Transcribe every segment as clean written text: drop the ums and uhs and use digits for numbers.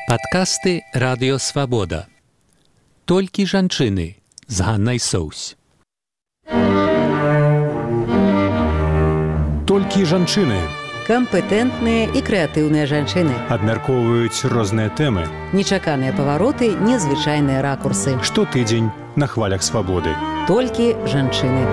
Падкасты Радыё Свабода. Толькі жанчыны з Ганнай Соўсь. Толькі жанчыны. Кампетэнтныя і крэатыўныя жанчыны. Абмяркоўваюць розныя тэмы. Нечаканыя павароты, незвычайныя ракурсы. Штотыдзень на хвалях свабоды. Толькі жанчыны.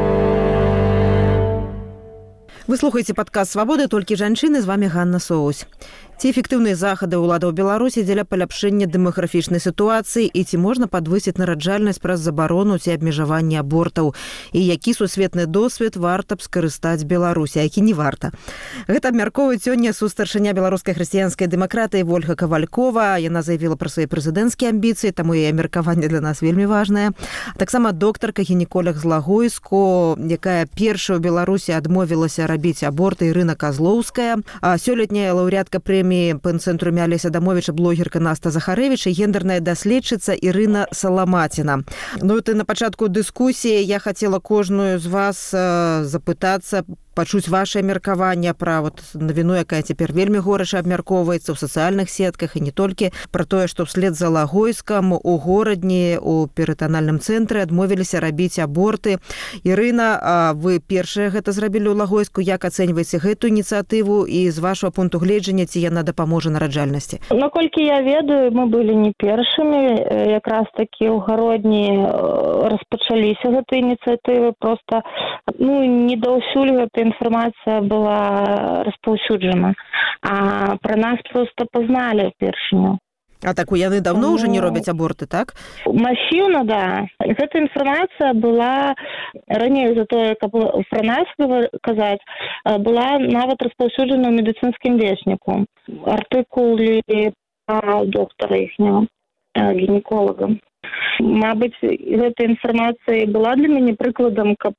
Вы слухаеце падкаст «Свабоды. Толькі жанчыны», з вами Ганна Соўсь. Ці эфектыўныя захады ўладаў Беларусі дзеля паляпшэння дэмаграфічнай сітуацыі і ці можна падвысіць нараджальнасць праз забарону ці абмежаванне абортаў? І які сусветны досвед варта б скарыстаць Беларусі, а які не варта? Гэта абмяркоўвае сёння сустаршыня беларускай хрысціянскай дэмакратыі Вольга Кавалькова. Яна заявіла пра свае прэзідэнцкія амбіцыі, таму яе меркаванне для нас вельмі важнае. Таксама доктарка-гінеколог з Лагойску, якая першая ў Беларусі адмовілася рабіць аборты, Ірына Казлоўская. А сёлетняя лаўрэатка прэміі пэн-цэнтру Алеся Адамовіча, блогерка Наста Захарэвіч і гендерная даследчыца Ірына Саламаціна. Ну, это на пачатку дыскусіі я хацела кожную з вас запытацца, пачуць ваше меркаванне пра навіну, якая цяпер вельмі горача абмяркоўваецца ў сацыяльных сетках, і не толькі пра тое, што вслед за Лагойскам у горадні у перытанальным цэнтры адмовіліся рабіць аборты. Ірына, вы першая гэта зрабілі ў Лагойску. Як ацэньваеце гэту ініцыятыву і з вашего пункту гледжання, ці яна дапаможа нараджальнасці? Наколькі я ведаю, мы былі не першымі. Якраз такі ў гародні распачаліся гэтай ініцыятывы. Просто не даўсюль гэта інфармацыя была распаўсюджана. А пра нас просто пазналі першыню. А так яны давно ўжо не робяць аборты, так? Масіўна, да. Гэта інфармацыя была раней, за тое, каб пра нас казаць, была нават распаўсюджана ў медыцынскім весніку. Артыкулы пра доктара іхняга, гінеколага. Мабыць, гэта інфармацыя была для мяне прыкладам, каб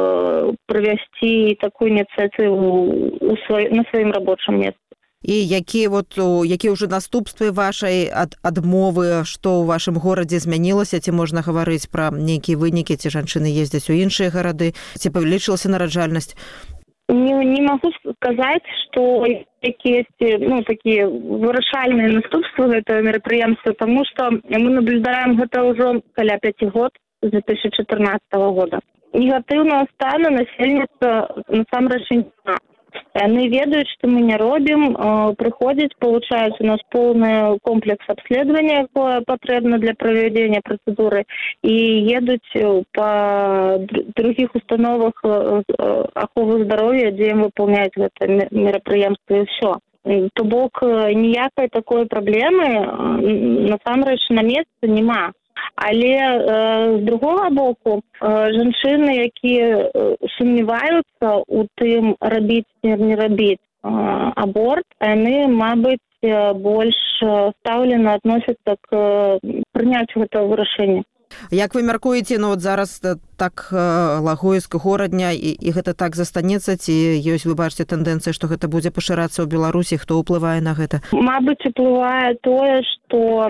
правесці такую ініцыятыву на сваім рабочым месцы. І якія ўжо наступствы вашай адмовы, што ў вашым горадзе змянілася, ці можна гаварыць пра нейкія вынікі, ці жанчыны ездзяць у іншыя гарады, ці павялічылася нараджальнасць? Не могу сказаць, што якія такія вырашальныя наступствы гэтага мерапрыемства, таму што мы наблюдаем гэта ўжо каля 5 год, з 2014 года. Негатыўнага стану насельніцтва насамрэч няма. Яны ведаюць, што мы не робім, прыходзяць, получаюць у нас поўны комплекс абследавання, якое патрэбна для правядзення працэдуры, і едуць па другіх установах аховы здароўя, дзе ім выпаўняюць гэта мерапрыемства, і ўсё. То бок ніякай такой праблемы насамрэч на месцы няма. Але з другога боку, жанчыны, якія сумняваюцца ў тым, рабіць ці не рабіць аборт, яны, мабыць, больш стаўлена адносяцца к прыняццю гэтага вырашэння. Як вы мяркуеце, зараз так Лагойск, горадня, і гэта так застанецца, ці ёсць, вы бачыце, тэндэнцыя, што гэта будзе пашырацца ў Беларусі, хто ўплывае на гэта? Мабыць, уплывае тое, што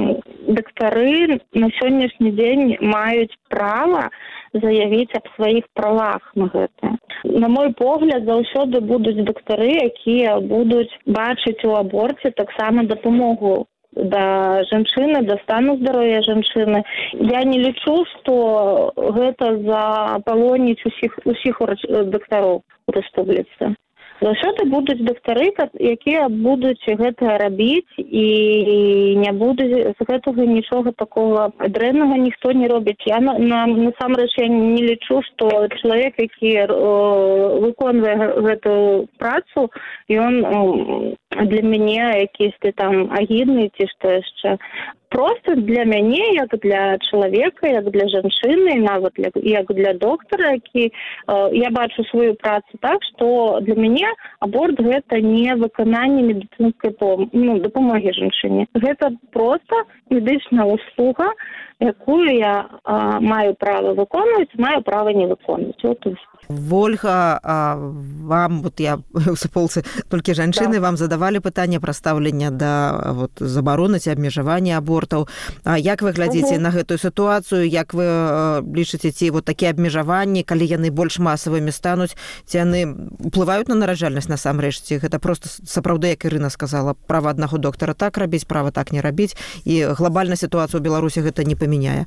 дактары на сённяшні дзень маюць права заявіць аб сваіх правах на гэта. На мой погляд, заўсёды будуць дактары, якія будуць бачыць у аборце таксама дапамогу да жанчыны, да стану здароўя жанчыны. Я не лічу, што гэта запалоніць усіх дактароў у рэспубліцы. Заўсёды будуць дактары, якія будуць гэта рабіць, і не будуць з гэтага нічога такога дрэннага ніхто не робіць. Я насамрэч не лічу, што чалавек, які выконвае гэтую працу, ён для мяне якісьці там агідны ці што яшчэ. Просто для мяне, як для чалавека, як для жанчыны, нават як для доктара, які я бачу сваю працу так, што для мяне аборт гэта не выкананне медыцынскай дапамогі жанчыне. Гэта проста медычная услуга, якую я маю права выконваць, маю права не выконваць. Вольга, вам, я у суполцы толькі жанчыны, вам задавалі пытанне пра стаўленне да забароны ці абмежавання аборту. абортаў. Як вы глядзіце на гэтую сітуацыю, як вы лічыце, ці вот такія абмежаванні, калі яны больш масавымі стануць, ці яны ўплываюць на нараджальнасць насамрэч, ці гэта проста сапраўды, як Ірына сказала, права аднаго доктара так рабіць, права так не рабіць, і глобальна сітуацыю ў Беларусі гэта не памяняе?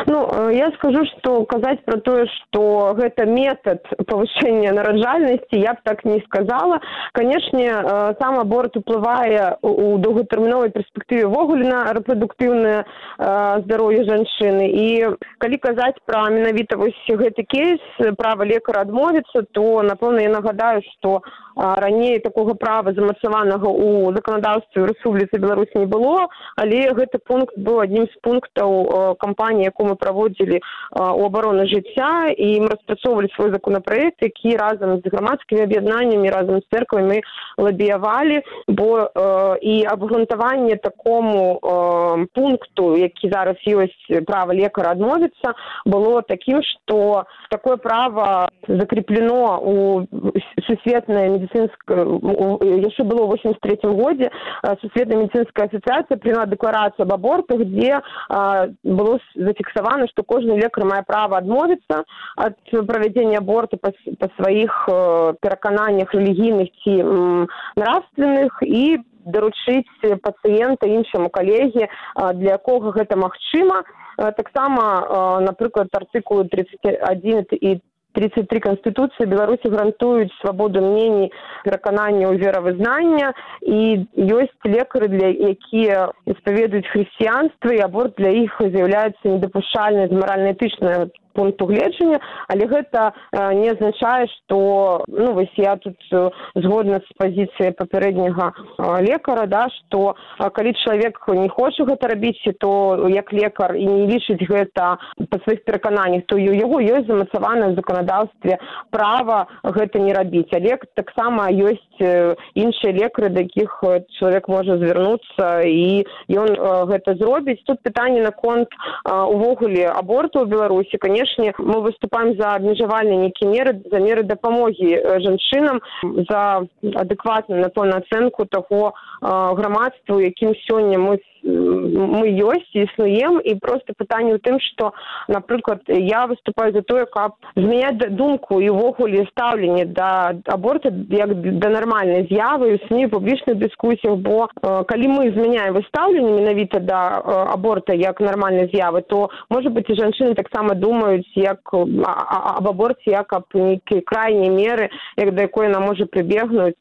Я скажу, что казаць про тое, что гэта метод повышения нараджальности, я б так не сказала. Конечно, сам аборт уплывае у доўгатэрміновай перспектыве ўвогуле на рэпрадуктыўнае здароўе жанчыны. І калі казаць пра менавіта вось гэты кейс, права лекара адмовіцца, то, напэўна, я нагадаю, што раней такога права замацаванага ў заканадаўстве ў Рэспубліцы Беларусь не было, але гэты пункт быў аднім з пунктаў кампаніі, якую мы праводзілі у абароны жыцця, і мы распрацоўвалі свой законапраект, які разам з грамадскімі аб'яднаннямі, разам з церквамі мы лабіявалі, бо і абгрунтаванне такому пункту, які зараз ёсць, права лекара адмовіцца, было такім, што такое право закреплено у сусветнай медицинская, еще было в 1983 году, Сусветная медицинская ассоциация приняла декларацию об абортах, где было зафиксовано, что кожный лекар мае право адмовіцца от проведения аборта по своих перакананнях религийных и нравственных и даручыць пациента іншаму калегі, для якога гэта магчыма. Таксама, напрыклад, артыкулы 31 и 33 Конституции Беларуси гарантуюць свободу мнений, перакананняў, веравызнання, і ёсць лекары, якія исповедуюць хрысціянства, і аборт для іх з'яўляецца недапушчальнай з маральна-этычнага пункту гледжання, але гэта не азначае, што, вось я тут згодна з пазіцыяй папярэдняга лекара, што калі чалавек не хоча гэта рабіць, то як лекар і не лічыць гэта па сваіх перакананнях, то у яго ёсць замацавана ў заканадаўстве права гэта не рабіць. Але таксама ёсць іншыя лекары, да якіх чалавек можа звярнуцца, і ён гэта зробіць. Тут пытанне наконт увогуле аборту ў Беларусі. Конечно, мы выступаем за абмежавальныя нейкія меры, за меры дапамогі жанчынам, за адэкватную, напэўна, ацэнку таго грамадству, якім сёння мы ёсць і існуем. І просто пытанне ў тым, што, напрыклад, я выступаю за тое, каб змяняць думку і ўвогуле стаўленне да аборта як да нармальнай з'явы ў СМІ, публічных дыскусіях, бо калі мы змяняем стаўленне менавіта да аборта як нармальнай з'явы, то, можа быць, і жанчыны таксама думаюць об аборце як аб нейкай крайняй меры, да якой яна можа прыбегнуць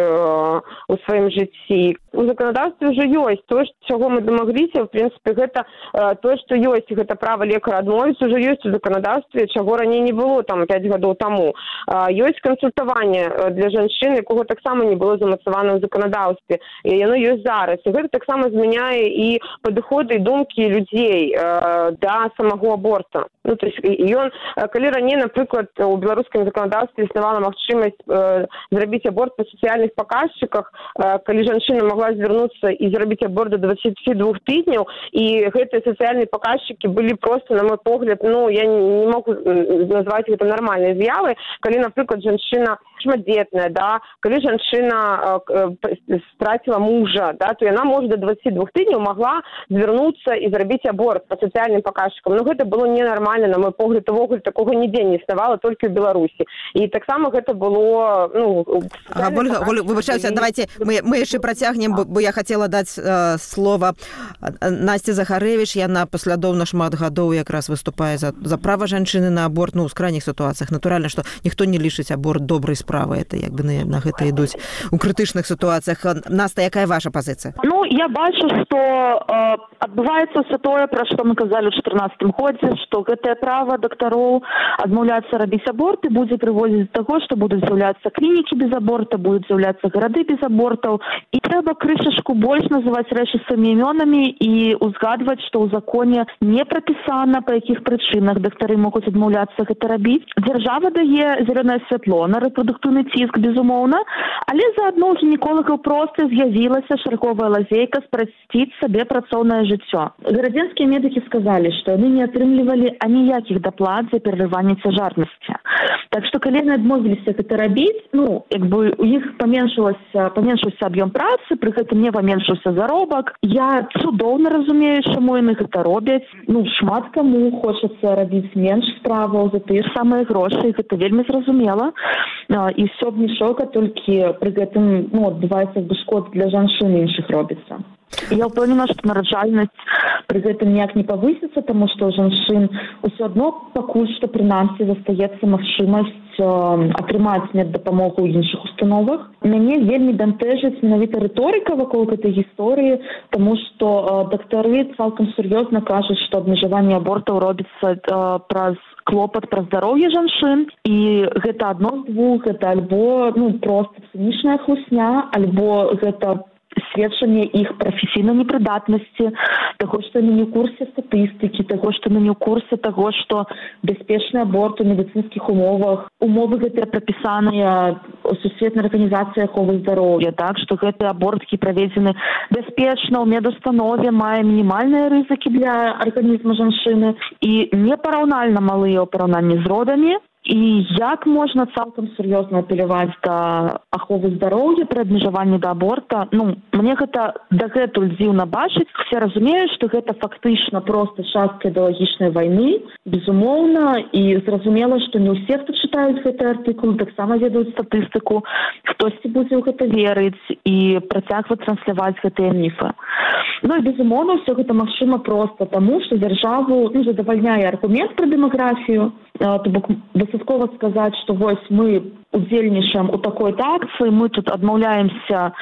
у сваім жыцці. У заканадаўстве ўжо ёсць тое, чаго мы дамагліся, в прынцыпе, гэта тое, што ёсць, гэта права лекара адмовіцца, ўжо ёсць у заканадаўстве, чаго раней не было 5 гадоў таму. Ёсць кансультаванне для жанчын, якога таксама не было замацавана ў заканадаўстве, і яно ёсць зараз. І гэта таксама змяняе і падыходы і думкі людзей да самого аборта. То есть ён, калі раней, напрыклад, у беларускім заканадаўстве існавала магчымасць зрабіць аборт па сацыяльных паказчыках, калі жанчына могла звярнуцца і зрабіць аборт до 22 тыдняў, і гэтыя сацыяльныя паказчыкі былі просто, на мой погляд, я не могу назваць гэта нармальнай з'явай, калі, напрыклад, жанчына шматдзетная, калі жанчына страціла мужа, то яна можа до 22 тыдняў могла звярнуцца і зрабіць аборт па сацыяльным паказчыкам. Но гэта было ненармальна, на мой погляд, увогуле такога нідзе не існавала, толькі ў Беларусі. І таксама гэта было... Ольга, выбачаюся, давайте мы яшчэ працягнем, бо я хацела даць слова Насці Захарэвіч. Яна паслядоўна шмат гадоў якраз выступае за права жанчыны на аборт, у крайніх сітуацыях. Натуральна, што ніхто не лічыць аборт добрай справай. Это як бы на гэта ідуць у крытычных сітуацыях. Наста, якая ваша пазіцыя? Я бачу, што адбываецца ўсё тое, пра што мы казалі ў 2014 годзе, што гэтае права дактароў адмаўляцца рабіць аборты будзе прыводзіць да таго, што будуць з'яўляцца клінікі без аборта, будуць з'яўляцца гарады без абортаў. І трэба крышачку больш называць рэчы сваімі імёнамі і узгадваць, што ў законе не прапісана, па якіх прычынах дактары могуць адмаўляцца гэта рабіць. Дзяржава дае зялёнае святло на рэпрадуктыўны ціск, безумоўна, але заадно ў гінеколагаў проста з'явілася шарговая лазейка спрасціць сабе працоўнае жыццё. Гарадзенскія медыкі сказалі, што яны не атрымлівалі ніякіх даплат за перарыванне цяжарнасці. Так што калі яны адмовіліся гэта рабіць, у іх паменшыўся аб'ём працы, пры гэтым не паменшыўся заробак. Я цудоўна разумею, чаму яны гэта робяць. Шмат каму хочацца рабіць менш справаў за тыя ж самыя грошы, гэта вельмі зразумела. І ўсё б нічога, толькі пры гэтым адбываецца шкод для жанчын іншых робіцца. Я ўпэўнена, што нараджальнасць пры гэтым ніяк не павысіцца, таму што ў жанчын ўсё адно пакуль што прынамсі застаецца магчымасць атрымаць меддапамогу ў іншых установах. Мяне вельмі бянтэжыць менавіта рыторыка вакол гэтай гісторыі, таму што дактары цалкам сур'ёзна кажуць, што абмежаванне абортаў робіцца праз клопат пра здароўе жанчын, і гэта адно з двух, гэта альбо проста цынічная хлусня, альбо гэта сведчанне іх прафесійнай непрыдатнасці, таго, што яны не ў курсе статыстыкі, таго, што яны не ў курсе таго, што бяспечны аборт у медыцынскіх умовах, умовы гэтыя прапісаныя Сусветнай арганізацыі аховы здароўя, так, што гэты аборт, які праведзены бяспечна ў медустанове, мае мінімальныя рызыкі для арганізму жанчыны і непараўнальна малыя ў параўнанні з родамі. І як можна цалкам сур'ёзна апеляваць да аховы здароўя пры абмежаванні да аборта? Мне гэта дагэтуль дзіўна бачыць. Все разумеюць, што гэта фактычна проста частка ідэалагічнай вайны, безумоўна, і зразумела, што не ўсе, хто чытаюць гэты артыкул, таксама ведаюць статыстыку, хтосьці будзе ў гэта верыць і працягваць трансляваць гэтыя міфы. І безумоўна, ўсё гэта магчыма проста таму, што дзяржаву задавальняе аргумент пра дэмаграфію, то бок дастаткова сказаць, што вось мы удзельнічаем у такой-то акцыі, мы тут адмаўляемся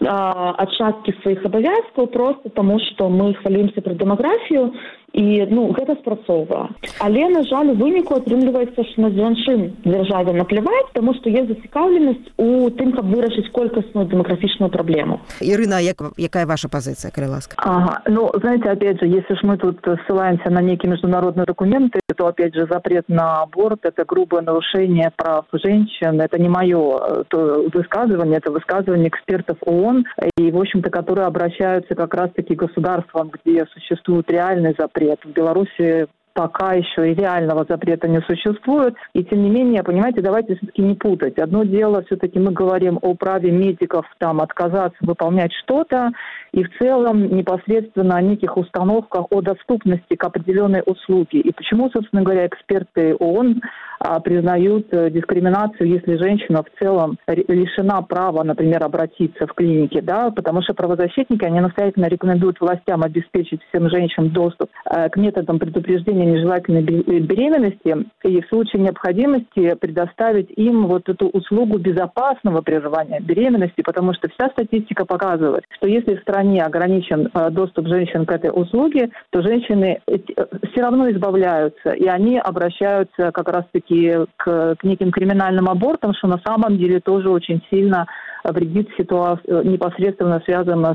ад часткі сваіх абавязкаў проста таму, што мы хвалюемся пра дэмаграфію, і гэта спрацоўвае. Але, на жаль, у выніку атрымліваецца, што на жанчын дзяржаве напляваць, таму што є зацікаўленасць у тым, каб вырашыць колькасную дэмаграфічную праблему. Ірына, якая ваша позиция, калі ласка? Знаете, опять же, если ж мы тут ссылаемся на некие международные документы, то, опять же, запрет на аборт – это грубое нарушение прав женщин. Это не мое высказывание, это высказывание экспертов ООН, и, в общем-то, которые обращаются как раз-таки к государствам, где существует реальный запрет. В Беларуси пока еще и реального запрета не существует. И тем не менее, понимаете, давайте все-таки не путать. Одно дело, все-таки мы говорим о праве медиков отказаться выполнять что-то, и в целом непосредственно о неких установках о доступности к определенной услуге. И почему, собственно говоря, эксперты ООН признают дискриминацию, если женщина в целом лишена права, например, обратиться в клинике, да, потому что правозащитники, они настоятельно рекомендуют властям обеспечить всем женщинам доступ к методам предупреждения нежелательной беременности и в случае необходимости предоставить им вот эту услугу безопасного прерывания беременности, потому что вся статистика показывает, что если в стране ограничен доступ женщин к этой услуге, то женщины все равно избавляются, и они обращаются как раз-таки к неким криминальным абортам, что на самом деле тоже очень сильно вредит ситуацию, непосредственно связано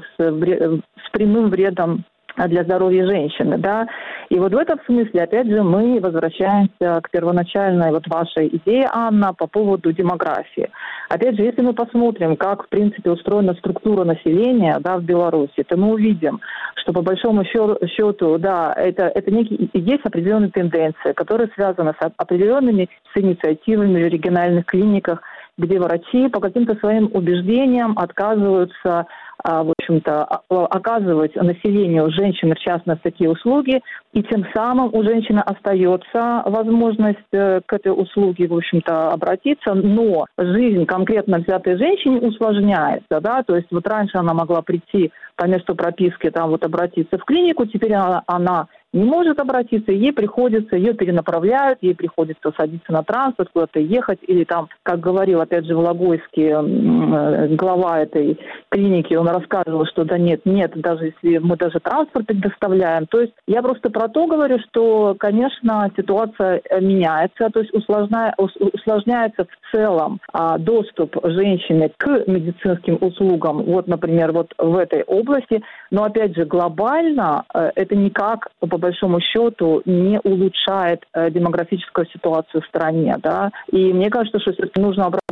с прямым вредом для здоровья женщины, да. И вот в этом смысле, опять же, мы возвращаемся к первоначальной вашей идее, Анна, по поводу демографии. Опять же, если мы посмотрим, как, в принципе, устроена структура населения, да, в Беларуси, то мы увидим, что по большому счету, да, это есть определенные тенденции, которые связаны с определенными инициативами в региональных клиниках, где врачи по каким-то своим убеждениям отказываются, в общем-то, оказывать населению женщин, в частности, такие услуги, и тем самым у женщины остается возможность к этой услуге, в общем-то, обратиться, но жизнь конкретно взятой женщине усложняется, да, то есть вот раньше она могла прийти по месту прописки, там вот обратиться в клинику, теперь она не может обратиться, ей приходится, ее перенаправляют, ей приходится садиться на транспорт, куда-то ехать, или там, как говорил, опять же, Вологодский, глава этой клиники, он рассказывал, что да нет, даже если мы даже транспорт предоставляем. То есть я просто про то говорю, что, конечно, ситуация меняется, то есть усложняется в целом доступ женщины к медицинским услугам, вот, например, вот в этой области, но, опять же, глобально это никак, по большому счету, не улучшает демографическую ситуацию в стране, да, и мне кажется, что все-таки нужно обращаться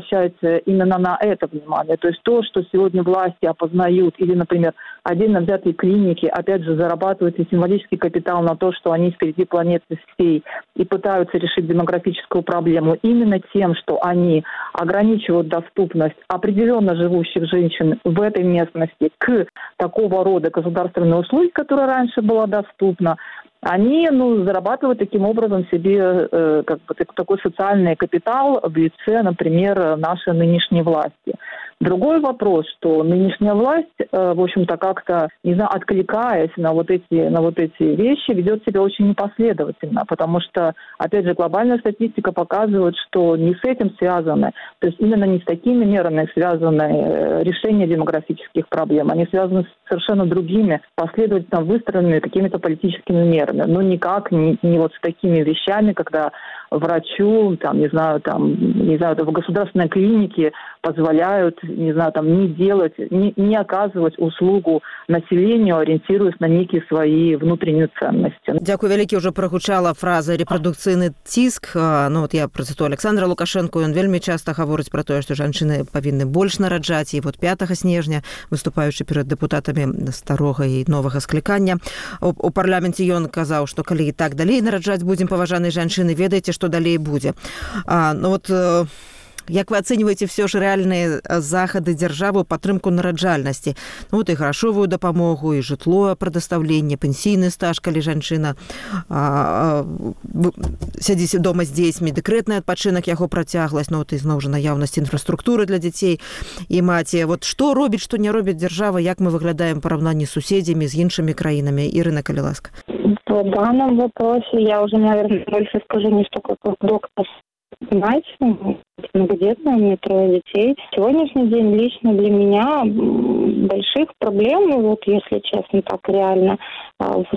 обращать именно на это внимание. То есть то, что сегодня власти опознают, или, например, отдельно взятые клиники, опять же, зарабатывают и символический капитал на то, что они впереди планеты всей и пытаются решить демографическую проблему именно тем, что они ограничивают доступность определенно живущих женщин в этой местности к такого рода государственной услуги, которая раньше была доступна, они зарабатывают таким образом себе такой социальный капитал в лице, например, нашей нынешней власти. Другой вопрос, что нынешняя власть, в общем-то, как-то, откликаясь на вот эти вещи, ведет себя очень непоследовательно, потому что, опять же, глобальная статистика показывает, что не с этим связаны, то есть именно не с такими мерами связаны решение демографических проблем, они связаны с совершенно другими, последовательно выстроенными какими-то политическими мерами, но никак не вот с такими вещами, когда врачу, в государственной клинике позволяют, не оказывать услугу населению, ориентируясь на некие свои внутренние ценности. Дзякуй вялікі, ўжо прагучала фраза рэпрадукцыйны ціск. Я працытую Александра Лукашенко, ён вельмі часта гаворыць пра тое, што жанчыны павінны больш нараджаць. І 5 снежня, выступаючы перад дэпутатамі старога і новага склікання, у парламенце ён казаў, што калі і так далей нараджаць будзем паважанай жанчыны, ведаеце, што далей будзе. Як вы ацэньваеце все ж рэальныя захады дзяржавы ў падтрымку нараджальнасці? І грашовую дапамогу, і жытло прадастаўленне, пенсійны стаж, калі жанчына сядзіць дома з дзецьмі, дэкрэтны адпачынак, яго працягласць, зноў жа наяўнасць інфраструктуры для дзяцей і маці. Што робіць, што не робіць дзяржава, як мы выглядаем в параўнанні з суседзямі, з іншымі краінамі? Ирина, калі ласка. В данном вопросе я уже, наверное, больше скажу не столько как доктор, мать, многодетная, у меня 3 детей. Сегодняшний день лично для меня больших проблем, если честно, так реально, в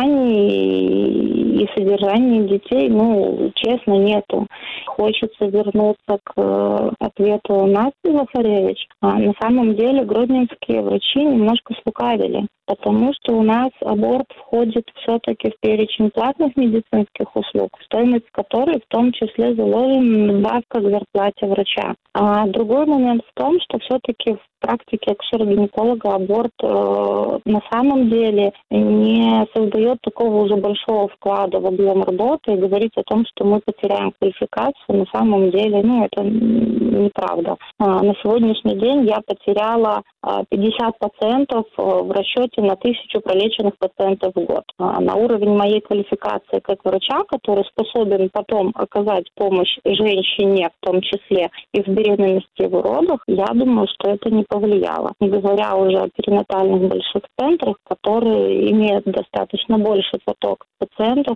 воспитании и содержании детей, честно, нету. Хочется вернуться к ответу Насти Захаревич. На самом деле гродненские врачи немножко слукавили, потому что у нас аборт входит все-таки в перечень платных медицинских услуг, стоимость которой в том числе заложена добавка к зарплате врача. А другой момент в том, что все-таки в практике акушера-гинеколога аборт на самом деле не создает такого уже большого вклада в объем работы, и говорить о том, что мы потеряем квалификацию, на самом деле, это неправда. На сегодняшний день я потеряла 50 пациентов в расчете на 1000 пролеченных пациентов в год. На уровень моей квалификации как врача, который способен потом оказать помощь женщине, в том числе и в беременности и в родах, я думаю, что это не повлияло. Не говоря уже о перинатальных больших центрах, которые имеют достаточно больший поток пациентов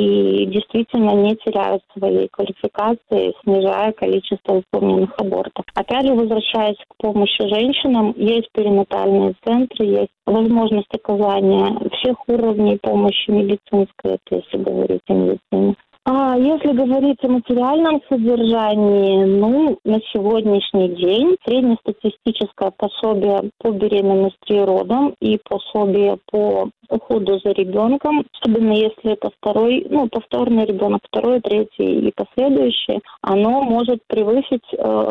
и действительно не теряют своей квалификации, снижая количество выполненных абортов. Опять же, возвращаясь к помощи женщинам, есть перинатальные центры, есть возможность оказания всех уровней помощи медицинской, это если говорить о медицине. А если говорить о материальном содержании, на сегодняшний день среднестатистическое пособие по беременности и родам и пособие по уходу за ребенком, особенно если это повторный ребенок, 2, 3 и последующие, оно может превысить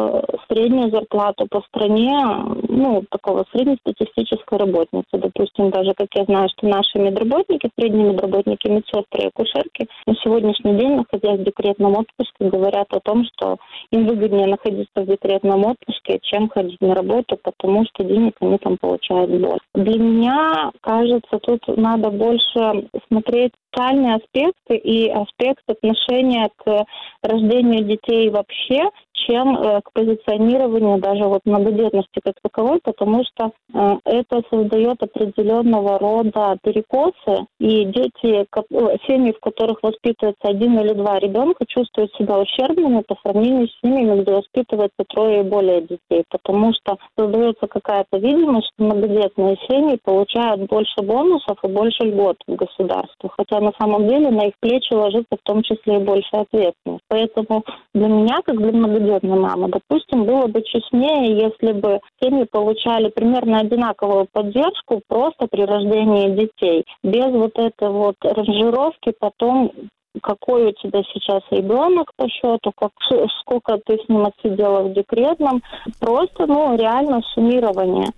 среднюю зарплату по стране, такого среднестатистической работницы. Допустим, даже, как я знаю, что наши медработники, средние медработники, медсестры и акушерки на сегодняшний день, находясь в декретном отпуске, говорят о том, что им выгоднее находиться в декретном отпуске, чем ходить на работу, потому что денег они там получают больше. Для меня, кажется, тут надо больше смотреть социальные аспекты и аспект отношения к рождению детей вообще, чем к позиционированию даже многодетности как таковой, потому что это создает определенного рода перекосы, и дети, семьи, в которых воспитывается 1 или 2 ребенка, чувствуют себя ущербными по сравнению с семьями, где воспитывается 3 и более детей, потому что создается какая-то видимость, что многодетные семьи получают больше бонусов и больше льгот в государстве, хотя на самом деле на их плечи ложится в том числе и большая ответственность. Поэтому для меня, как для многодетной мамы, допустим, было бы честнее, если бы семьи получали примерно одинаковую поддержку просто при рождении детей, без этой ранжировки потом какой у тебя сейчас ребенок по счету, сколько ты с ним отсидела в декретном. Просто, реально суммирование.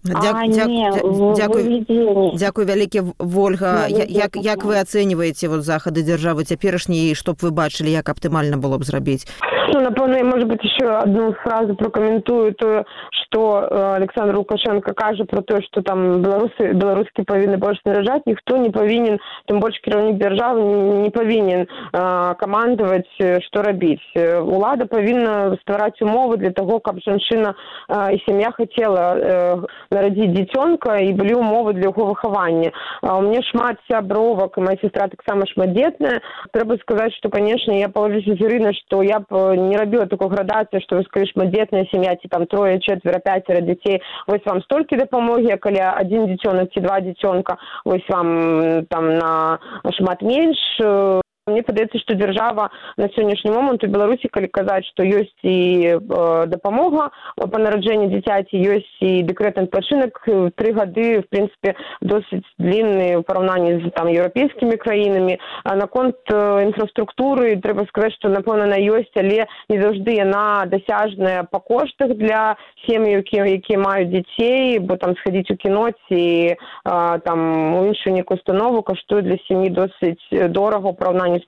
Дзякуй вялікі, Вольга. Як вы ацэньваеце захады дзяржавы цяперашняй, і што б вы бачылі, як аптымальна было б зрабіць? Напэўна, я, может быть, еще одну фразу прокомментую, то, что Александр Лукашенко кажа про то, что там беларуски повинны больше наражать, никто не повинен, тем больше кіраўнік державы не повинен командовать, что рабіць. Улада повинна ствараць умовы для того, каб жанчына и семья хотела нарадзіць дзіцёнка, і былі умовы для яго выхавання. У меня шмат сябровак, и моя сестра таксама шматдетная. Трэба сказаць, что, конечно, я погоджуся з Ірынай, что я б не рабіла такой градацыі, што вы скажы шматдетная сям'я, ці там 3, 4, 5 дзяцей, вось вам столькі дапамогі, а калі 1 дзіцёнак ці 2 дзіцёнка, вось вам там на шмат менш. Мне падаецца, што дзяржава на сённяшні момант у Беларусі, калі казаць, што ёсць і дапамога па нараджэнні дзіцяці, ёсць і дэкрэтны адпачынак, 3 гады, в прынцыпе, досыць длінны ў параўнанні з еўрапейскімі краінамі. Наконт інфраструктуры трэба сказаць, што, напэўна, она ёсць, але не заўжды яна дасяжная па коштах для сем'яў, якія маюць дзяцей, бо там схадзіць у кіно ці там у іншую нейкую установу каштуе для сям'і досыць дорага ў параўнанні з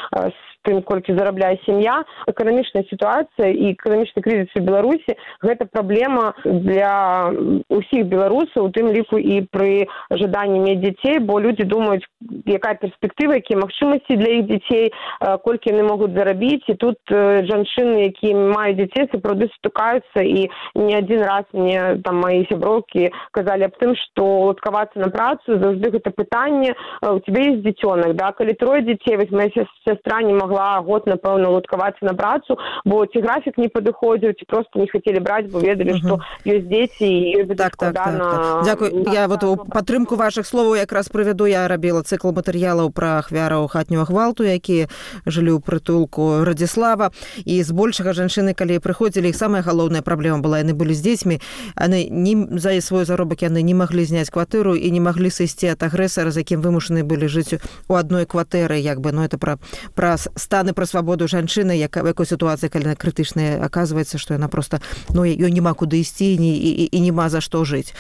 тым, колькі зарабляе сям'я. Эканамічная сітуацыя і эканамічны крызіс у Беларусі – гэта праблема для ўсіх беларусаў, у тым ліку і пры жаданні мець дзяцей, бо людзі думаюць, якая перспектыва, якія магчымасці для іх дзяцей, колькі яны могуць зарабіць. І тут жанчыны, якія маюць дзяцей, сапраўды сутыкаюцца, і не адзін раз мне там мои сяброўкі казалі аб тым, што уладкавацца на працу заўжды гэта пытанне. У тебя есть дзіцёнак, да? Калі 3 дзяцей, вось моя сестра не могла год, напэўна, уладкавацца на працу, бо ці графік не падыходзіў, ці просто не хацелі браць, бо ведалі, што ёсць дзеці і ёсць складана. Дзякуй. Я у падтрымку вашых словаў якраз прывяду. Я рабіла цыкл матэрыялаў пра ахвяраў хатняга гвалту, якія жылі ў прытулку Радзіслава. І збольшага жанчыны, калі прыходзілі, іх самая галоўная праблема была, яны былі з дзецьмі, яны за свой заробак яны не маглі зняць кватэру і не маглі сысці ад агрэсара, з якім вымушаны былі жыць у адной кватэры. Это пра станы, пра свабоду жанчыны, в якой сітуацыі, калі яна крытычная, аказваецца, што яна проста, ёй няма куды ісці і няма за што жыць.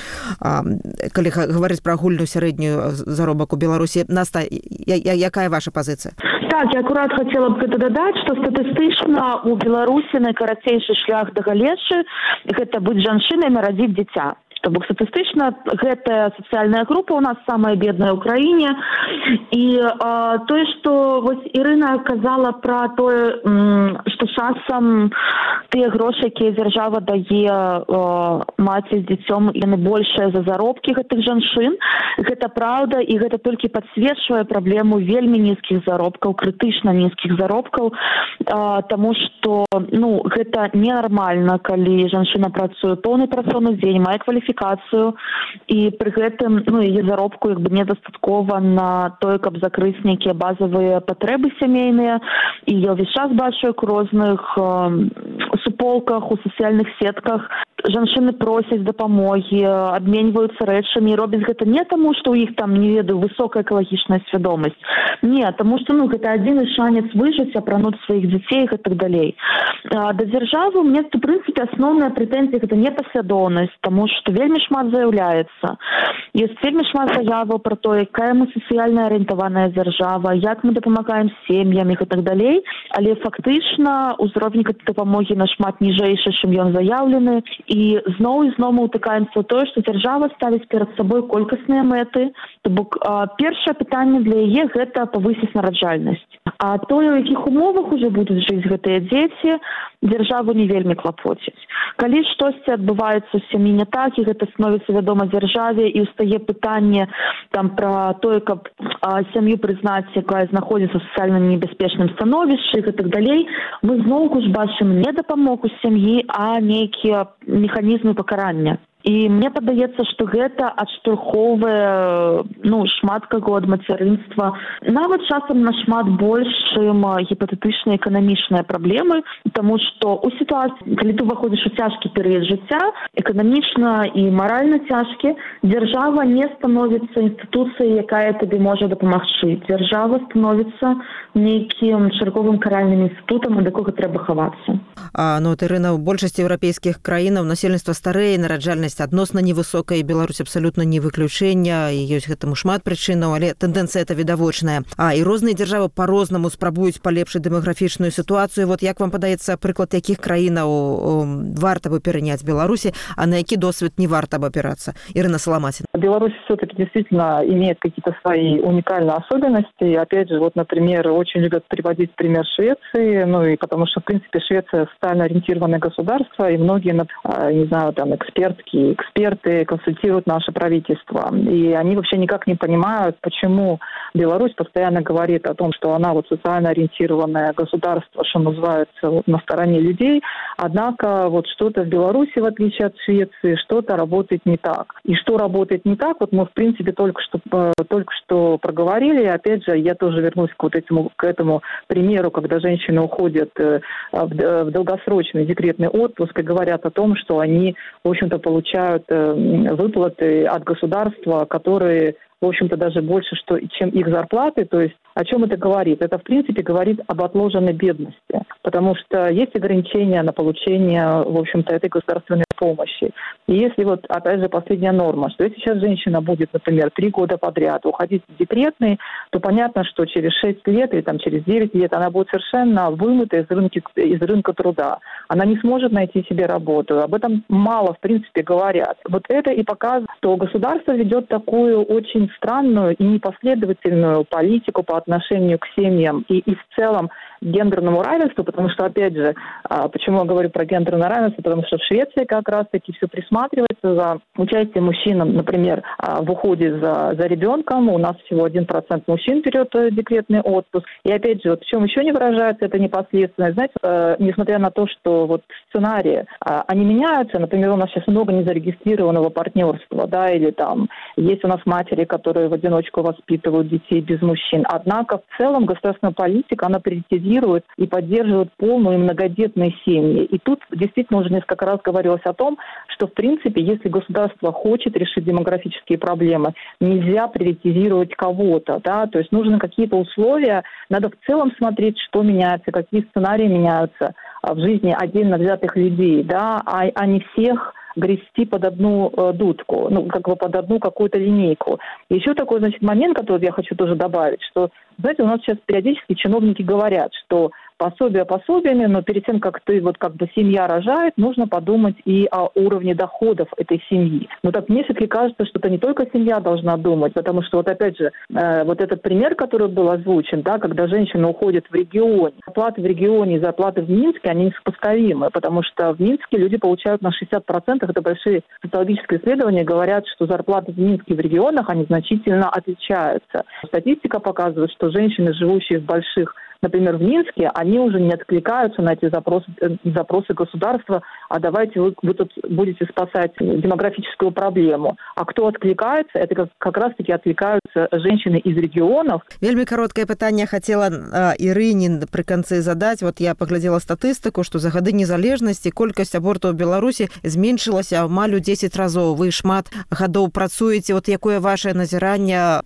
Калі гаварыць пра агульную сярэднюю заробак у Беларусі, Наста, якая ваша пазіцыя? Так, я акурат хацела б гэта дадаць, што статыстычна у Беларусі найкарацейшы шлях да галечы – гэта быць жанчынай, нарадзіць дзіця. То бок статыстычна гэтая сацыяльная група у нас самая бедная ў краіне. І тое, што вось Ірына казала пра тое, што часам тыя грошы, якія дзяржава дае маці з дзіцём, яны большыя за заробкі гэтых жанчын. Гэта праўда, і гэта толькі падсвечвае праблему вельмі нізкіх заробкаў, крытычна нізкіх заробкаў, таму што гэта ненармальна, калі жанчына працуе поўны працоўны дзень, мае кваліфікацыю, і пры гэтым яе заробку недастаткова на тое, каб закрыць нейкія базавыя патрэбы сямейныя. І я ўвесь час бачу, як у розных суполках, у сацыяльных сетках жанчыны просяць дапамогі, абменьваюцца рэчамі, і робяць гэта не таму, што ў іх там, не ведаю, высокая экалагічная свядомасць. Не, таму што гэта адзіны шанец выжыць, апрануць сваіх дзяцей і гэтак далей. Да дзяржавы у мяне, у прынцыпе, асноўная прэтэнзія – гэта непаслядоўнасць, таму што вельмі шмат заяўляецца. Ёсць вельмі шмат заяваў пра то, якая мы сацыяльна арыентаваная дзяржава, як мы дапамагаем сем'ям і гэтак далей, але фактычна ўзровень гэтай дапамогі нашмат ніжэйшы, чым ён заяўлены. І зноў мы ўтыкаемся ў тое, што дзяржава ставіць перад сабой колькасныя мэты. То бок першае пытанне для яе – гэта павысіць нараджальнасць. А тое, у якіх умовах ужо будуць жыць гэтыя дзеці, дзяржаву не вельмі клапоціць. Калі штосьці адбываецца ў сям'і не так, і гэта становіцца вядома дзяржаве, і ўстае пытанне пра тое, каб сям'ю прызнаць, якая знаходзіцца ў сацыяльна небяспечным становішчы і гэтак далей, мы зноўку ж бачым не дапамогу сям'і, а нейкія механізмы пакарання. І мне падаецца, што гэта адштурхоўвае шмат каго ад мацярынства. Нават часам нашмат больш, чым гіпатэтычныя эканамічныя праблемы, таму што ў сітуацыі, калі ты ўваходзіш у цяжкі перыяд жыцця, эканамічна і маральна цяжкі, дзяржава не становіцца інстытуцыяй, якая табе можа дапамагчы. Дзяржава становіцца нейкім чарговым каральным інстытутам, ад якога трэба хавацца. Ірына, у большасці еўрапейскіх краінаў насельніцтва старэе, нараджальнасць адносна невысокая, і Беларусь абсалютна не выключэнне, і ёсць гэтаму шмат прычынаў, але тэндэнцыя это відавочная. І розныя дзяржавы па-рознаму спрабуюць палепшыць дэмаграфічную сітуацыю. Вот як вам падаецца, прыклад якіх краінаў варта бы пераняць Беларусі, а на які досвед не варта бы опираться? Ирина Соломатина. Беларусь все-таки действительно имеет какие-то свои уникальные особенности. Опять же, вот, например, очень любят приводить пример Швеции, и потому что, в принципе, Швеция социально ориентированное государство, и многие, не знаю, там, эксперты консультируют наше правительство. И они вообще никак не понимают, почему Беларусь постоянно говорит о том, что она вот социально ориентированное государство, что называется, вот, на стороне людей, однако вот что-то в Беларуси, в отличие от Швеции, что-то работает не так. И что работает не так, вот мы, в принципе, только что проговорили. И опять же, я тоже вернусь к этому примеру, когда женщины уходят в долгосрочный декретный отпуск и говорят о том, что они, в общем-то, получают выплаты от государства, которые, в общем-то, даже больше, чем их зарплаты. То есть о чем это говорит? Это, в принципе, говорит об отложенной бедности, потому что есть ограничения на получение, в общем-то, этой государственной помощи. И если вот, опять же, последняя норма, что если сейчас женщина будет, например, 3 года подряд уходить в декретный, то понятно, что через 6 лет или там, через 9 лет она будет совершенно вымыта из рынка труда. Она не сможет найти себе работу. Об этом мало, в принципе, говорят. Вот это и показывает, что государство ведет такую очень странную и непоследовательную политику по отношению к семьям и в целом гендерному равенству, потому что, опять же, почему я говорю про гендерное равенство, потому что в Швеции как раз-таки все присматривается за участием мужчин, например, в уходе за ребенком. У нас всего 1% мужчин берет декретный отпуск. И опять же, вот в чем еще не выражается эта непосредственность, знаете, несмотря на то, что вот сценарии, они меняются, например, у нас сейчас много незарегистрированного партнерства, да, или там есть у нас матери, которые в одиночку воспитывают детей без мужчин. Однако в целом государственная политика, она приоритизирует и поддерживает полную и многодетные семьи. И тут действительно уже несколько раз говорилось о том, что в принципе, если государство хочет решить демографические проблемы, нельзя приоритизировать кого-то, да, то есть нужны какие-то условия, надо в целом смотреть, что меняется, какие сценарии меняются в жизни отдельно взятых людей, да, а не всех грести под одну дудку, под одну какую-то линейку. И еще такой, момент, который я хочу тоже добавить, что, знаете, у нас сейчас периодически чиновники говорят, что пособия пособиями, но перед тем, как семья рожает, нужно подумать и о уровне доходов этой семьи. Но так мне все-таки кажется, что это не только семья должна думать, потому что вот опять же, вот этот пример, который был озвучен, да, когда женщина уходит в регион, зарплаты в регионе и зарплаты в Минске, они несопоставимы, потому что в Минске люди получают на 60%, это большие социологические исследования, говорят, что зарплаты в Минске и в регионах, они значительно отличаются. Статистика показывает, что женщины, живущие в больших, например, в Минске, они уже не откликаются на эти запросы государства, а давайте вы тут будете спасать демографическую проблему. А кто откликается, это как раз-таки откликаются женщины из регионов. Вельми короткое пытанне хотела Ірыне пры канцы задаць. Вот я паглядзела статыстыку, што за гады незалежнасці колькасць абортаў у Беларусі зменшылася амаль у 10 разоў. Вы шмат гадоў працуеце. Вот якое ваше назіранне?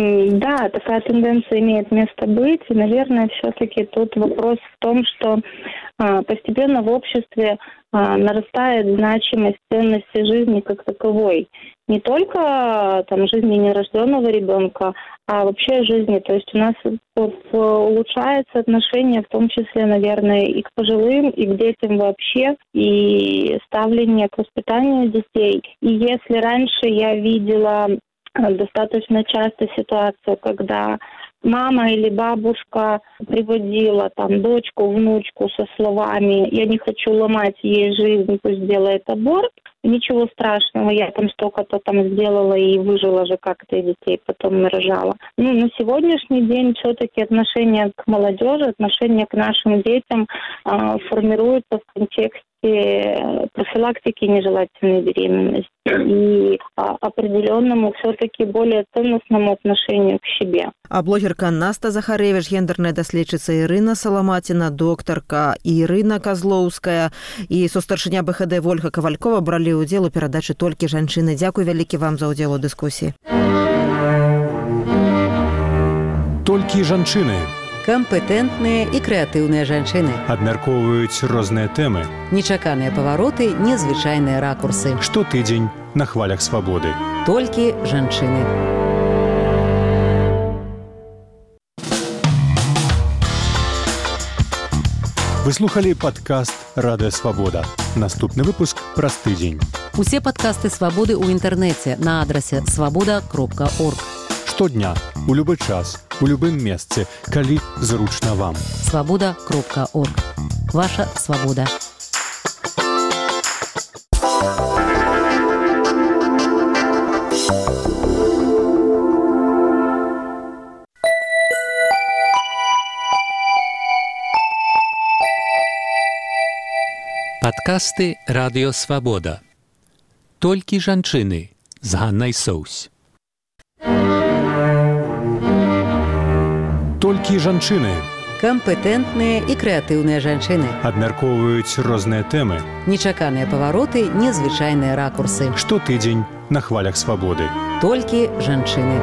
Да, такая тенденция имеет место быть. И, наверное, все-таки тут вопрос в том, что постепенно в обществе нарастает значимость ценности жизни как таковой. Не только жизни нерожденного ребенка, а вообще жизни. То есть у нас улучшается отношение, в том числе, наверное, и к пожилым, и к детям вообще, и ставление к воспитанию детей. И если раньше я видела достаточно часто ситуацию, когда мама или бабушка приводила дочку, внучку со словами «я не хочу ломать ей жизнь, пусть делает аборт», ничего страшного, я столько-то сделала и выжила же как-то, и детей потом рожала. На сегодняшний день все-таки отношение к молодежи, отношение к нашим детям формируется в контексте профилактики нежелательной беременности. и определенному все-таки более ценностному отношению к себе. А блогерка Наста Захаревич, гендерная доследчица Ірина Саламатіна, докторка Ірина Козлоўская і состаршыня БХД Вольга Кавалькова бралі ўдзел у перадачы «Толькі жанчыны». Дзякуй вялікі вам за ўдзел у дыскусіі. Толькі жанчыны Кампетэнтныя і крэатыўныя жанчыны. абмяркоўваюць розныя тэмы. Нечаканыя павароты, незвычайныя ракурсы. Штотыдзень на хвалях свабоды. Толькі жанчыны. Вы слухали падкаст «Радыё Свабода». Наступны выпуск праз тыдзень. Усе падкасты «Свабоды» ў інтэрнэце на адрасе свабода.орг. Штодня, у любы час, у любым месцы, калі зручна вам. Свабода.орг. Ваша свабода. Падкасты «Радыё Свабода». Толькі жанчыны з Ганнай Соўсь. Толькі жанчыны Кампетэнтныя і крэатыўныя жанчыны. абмяркоўваюць розныя тэмы. Нечаканыя павароты, незвычайныя ракурсы. Штотыдзень на хвалях свабоды. Толькі жанчыны.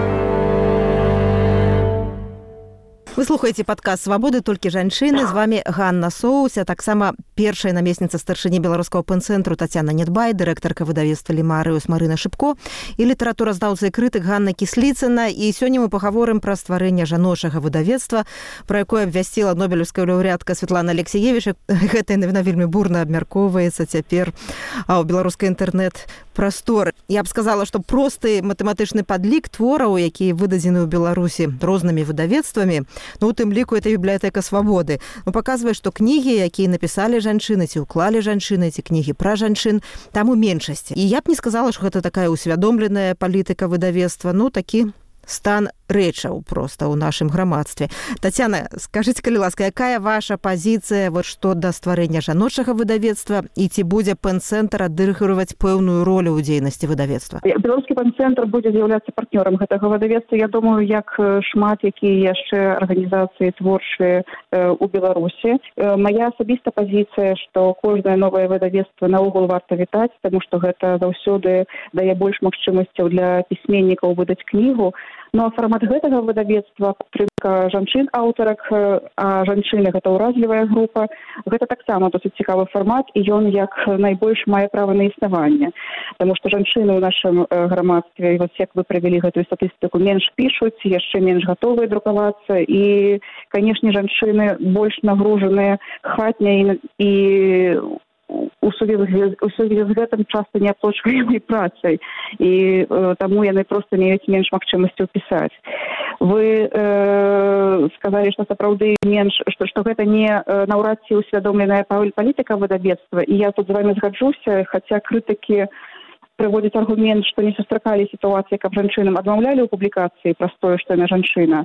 Вы слухаеце падкаст «Свабоды. Толькі жанчыны». З вами Ганна Соўсь, а таксама першая намесніца старшыні беларускага пэн-цэнтру Тацяна Недбай, дырэктарка выдавецтва «Лімарыус» Марына Шыбко і літаратуразнаўца і крытык Ганна Кісліцына. І сёння мы пагаворым пра стварэнне жаночага выдавецтва, пра якое абвясціла нобелеўская лаўрэатка Светлана Алексіевіч. Гэтая навіна вельмі бурна абмяркоўваецца цяпер у беларускай інтэрнэт-прасторы. Я б сказала, што просты матэматычны падлік твораў, якія выдадзены ў Беларусі рознымі выдавецтвамі, у тым ліку это бібліятэка свабоды, паказвае, што кнігі, якія напісалі жанчыны, ці ўклалі жанчыны, ці кнігі пра жанчын, там у меншасці. І я б не сказала, што гэта такая усвядомленая палітыка выдавецтва, такі стан рэчаў проста ў нашым грамадстве. Тацяна, скажыце, калі ласка, якая ваша пазіцыя што да стварэння жаночага выдавецтва і ці будзе пэн-цэнтр адыгрываць пэўную ролю ў дзейнасці выдавецтва? Беларускі пэн-цэнтр будзе з'яўляцца партнёрам гэтага выдавецтва. Я думаю, як шмат якія яшчэ арганізацыі творчыя ў Беларусі. Мая асабіста пазіцыя, што кожнае новае выдавецтва наогул варта вітаць, таму што гэта заўсёды дае больш магчымасцяў для пісьменнікаў выдаць кнігу. А фармат гэтага выдавецтва, падтрымка жанчын-аўтарак, а жанчыны гэта ўразлівая група, гэта таксама досыць цікавы фармат, і ён як найбольш мае права на існаванне. Таму што жанчыны ў нашым грамадстве, як вы правялі гэтую статыстыку, менш пішуць, яшчэ менш гатовыя друкавацца, і, канешне, жанчыны больш нагружаныя хатняй і у сувязі з гэтым часта неаплачваемай працай, і таму яны проста маюць менш магчымасцяў пісаць. Вы сказалі, што сапраўды менш, што гэта не наўрад ці усвядомленая палітыка выдавецтва, і я тут з вами згаджуся, хаця крытыкі прыводзяць аргумент, што не сустракалі сітуацыі, каб жанчынам адмаўлялі ў публікацыі праз тое, што яна жанчына.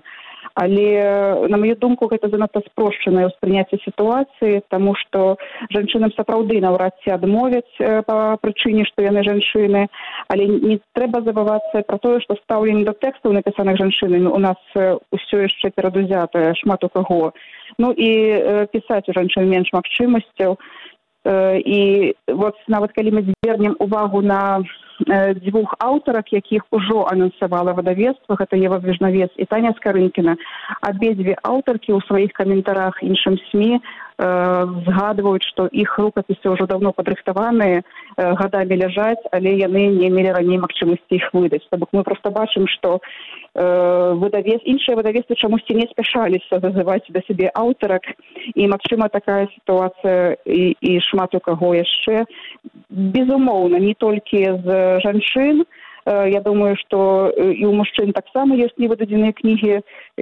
Але, на маю думку, гэта занадта спрошчанае ўспрыняцце сітуацыі, таму што жанчынам сапраўды наўрад ці адмовяць па прычыне, што яны жанчыны, але не трэба забывацца пра тое, што стаўленне да тэкстаў, напісаных жанчынамі, у нас усё яшчэ перадузятае шмат у каго. І пісаць у жанчын менш магчымасцяў. І нават калі мы звернем увагу на дзвюх аўтарак, якіх ужо анансавала выдавецтва, гэта Ева Вежнавец і Таня Скарынкіна. Абедзве аўтаркі ў сваіх каментарах іншым СМІ згадваюць, што іх рукапісы ўжо даўно падрыхтаваныя, гадамі ляжаць, але яны не мелі раней магчымасці іх выдаць. То бок мы проста бачым, што іншыя выдавецтвы чамусьці не спяшаліся зазываць да сябе аўтарак, і, магчыма, такая сітуацыя і шмат у каго яшчэ. Безумоўна, не толькі з жанчын. Я думаю, што і ў мужчын таксама ёсць невыдадзеныя кнігі,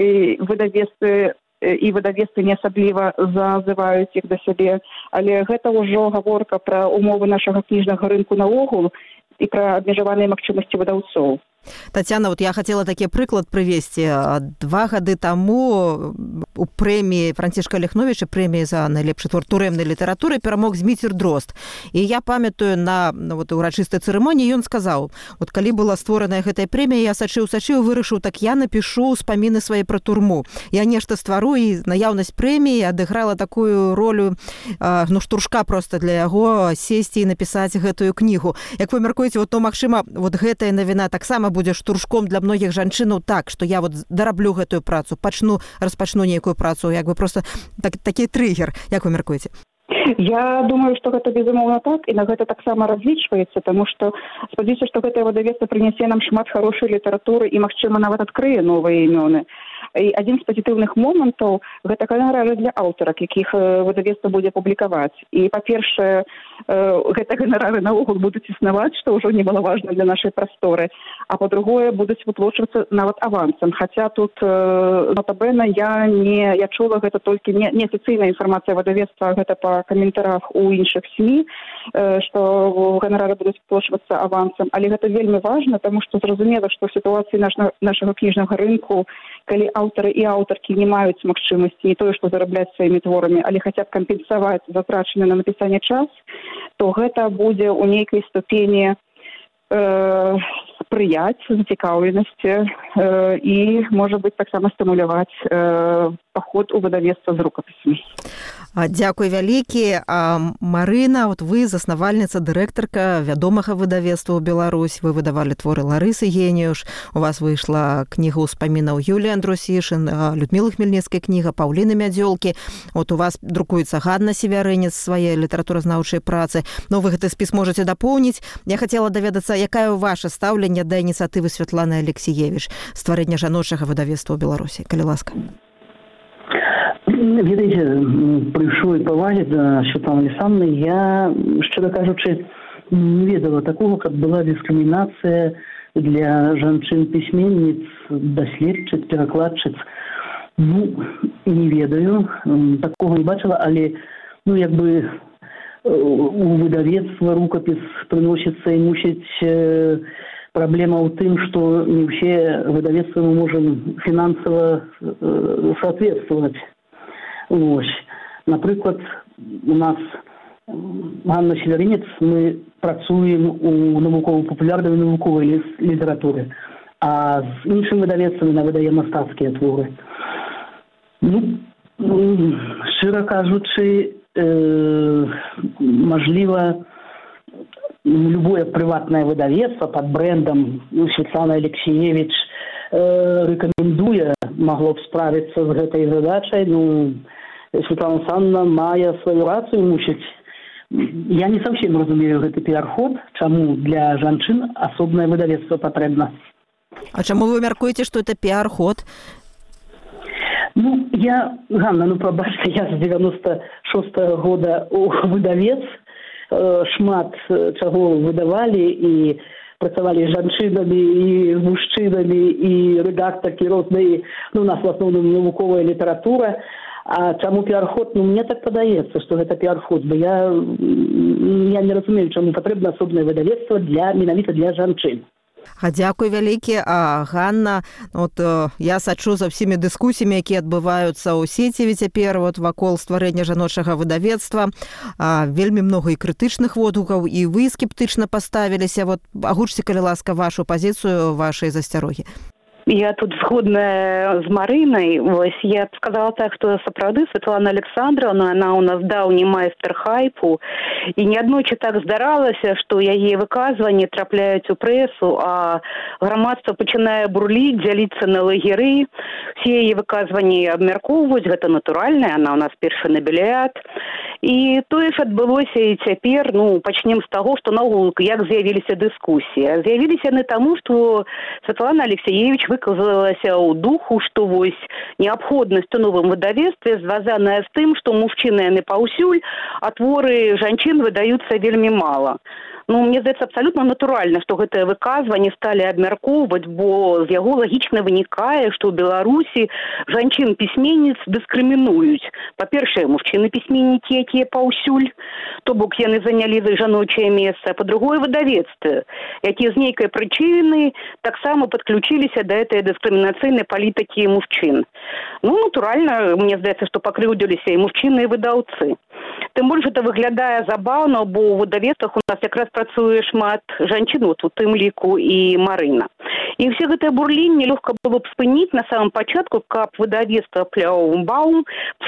і выдавецтвы не асабліва зазываюць іх да сябе, але гэта ўжо гаворка пра умовы нашага кніжнага рынку наогул і пра абмежаваныя магчымасці выдаўцоў. Татьяна, вот я хотела такі прыклад прывесці. 2 гады таму у прэміі Францішка Ліхновіча, прэміі за найлепшы твор турэмнай літаратуры, перамог Зміцер Дрозд. І я памятаю, на урачыстай цырымоніі ён сказаў, вот калі была створаная гэтая прэмія, я сачыў, вырашыў, так я напішу ўспаміны свае пра турму. Я нешта ствару, і наяўнасць прэміі адыграла такую ролю, штуршка проста для яго сесці і напісаць гэтую кнігу. Як вы мяркуеце, магчыма, гэтая навіна таксама будзе штуршком для многіх жанчынаў, так, што я дараблю гэтую працу, распачну нейкую працу, як бы просто такі трыгер. Як вы мяркуеце? Я думаю, што гэта безумоўна так, і на гэта таксама разлічваецца, таму што спадзяюся, што гэтае выдавецтва прынясе нам шмат хорошай літаратуры і, магчыма, нават адкрые новыя імёны. І адзін з пазітыўных момантаў – гэта ганарары для аўтарак, якіх выдавецтва будзе публікаваць. І, па-першае, гэта ганарары наогул будуць існаваць, што ўжо немалаважна для нашай прасторы. А па-другое, будуць выплачвацца нават авансам. Хаця тут, нотабэна, я чула гэта толькі неафіцыйная інфармацыя выдавецтва, гэта па каментарах у іншых СМІ, што ганарары будуць выплачвацца авансам. Але гэта вельмі важна, таму што зразумела, што ў сітуацыі нашага кніжнага рынку, калі аўтары і аўтаркі не маюць магчымасці не тое, што зарабляць сваімі творамі, але хаця б кампенсаваць затрачаны на напісанне час, то гэта будзе ў нейкай ступені спрыяць зацікаўленасці і, можа быць, таксама стымуляваць паход у выдавецтва з рукапісамі. Дзякуй вялікі. Марына, вы заснавальніца, дырэктарка вядомага выдавецтва ў Беларусь. Вы выдавалі творы Ларысы Геніюш. У вас выйшла кніга ўспамінаў Юліі Андрусішын, Людмілы Хмельніцкай кніга, Паўліны Мядзёлкі. У вас друкуецца Ганна Севярынец, свае літаратуразнаўчыя працы. Вы гэты спіс можаце дапоўніць. Я хацела даведацца, якае ваша стаўленне да ініцыятывы Святланы Алексіевіч стварэння жаночага выдавецтва ў Беларусі, калі ласка. Ведаеце, пры ўсёй павазе да Святланы Александры, я, шчыра кажучы, не ведала такого, каб была дыскрымінацыя для жанчын-пісьменніц, даследчыц, перакладчыц. Не ведаю, такого не бачила, але, у выдавецтва рукапіс прыносіцца і мусіць праблема ў тым, што не ўсе выдавецтвы мы можам фінансава соответствовать. Напрыклад, у нас Ганна Севярынец, мы працуем у навукова-папулярнай і навуковай літаратуры, а з іншым выдавецтвамі мы выдаем мастацкія творы. Шчыра кажучы, мажліва, любое прыватнае выдавецтва пад брэндам Святлана Алексіевіч рэкамендуе, магло б справіцца з гэтай задачай. Святлана Александровна мае сваю рацыю, мусіць. Я не совсем разумею гэты піар-ход, чаму для жанчын асобнае выдавецтва патрэбна. А чаму вы мяркуеце, што это піар-ход? Ганна, прабачце, я з 96-го года у выдавец, шмат чаго выдавалі і працавалі з жанчынамі і мужчынамі і рэдактаркі розныя. У нас в асноўным навуковая літаратура. А чаму піар-ход? Мне так падаецца, што гэта піар-ход, бо я не разумею, чаму патрэбна асобнае выдавецтва менавіта для жанчын. Дзякуй вялікі. Ганна, я сачу за ўсімі дыскусіямі, якія адбываюцца ў сеціве цяпер вакол стварэння жаночага выдавецтва. Вельмі многа і крытычных водгукаў, і вы скептычна паставіліся. Агучце, калі ласка, вашу пазіцыю, вашай засцярогі. Я тут згодная з Марынай. Я б сказала так, што сапраўды Святлана Александровна, она у нас даўні майстар хайпу, і неаднойчы так здаралася, што яе выказванні трапляюць у прэсу, а грамадства пачынае бурліць, дзяліцца на лагеры. Все яе выказванні абмяркоўваюць, гэта натуральна, она у нас першы набеліят. І тое ж адбылося і цяпер, пачнем з таго, што наогул як з'явіліся дыскусіі. З'явіліся яны таму, што Святлана Алексіевіч выказалася ў духу, што неабходнасць у новым выдавецтве звязаная з тым, што мужчыны яны паўсюль, а творы жанчын выдаюцца вельмі мала. мне здаецца абсалютна натуральна, што гэтыя выказванні сталі абмяркоўваць, бо з яго лагічна вынікае, што ў Беларусі жанчын-пісьменніц дыскрымінуюць. Па-першае, мужчыны-пісьменнікі, якія паўсюль, то бок яны занялі жаночае месца, па-другое, выдавецтвы, якія з нейкай прычыны таксама падключыліся да этой дыскрымінацыйнай палітыкі мужчын. Натуральна, мне здаецца, што пакрыўдзіліся і мужчыны, і выдаўцы. Тым больш гэта выглядае забаўна, бо ў выдавецтвах у нас якраз працуе шмат жанчын, у тым ліку і Марына. І ўсе гэтыя бурленні лёгка было б спыніць на самом пачатку, каб выдавецтва Фляумбаум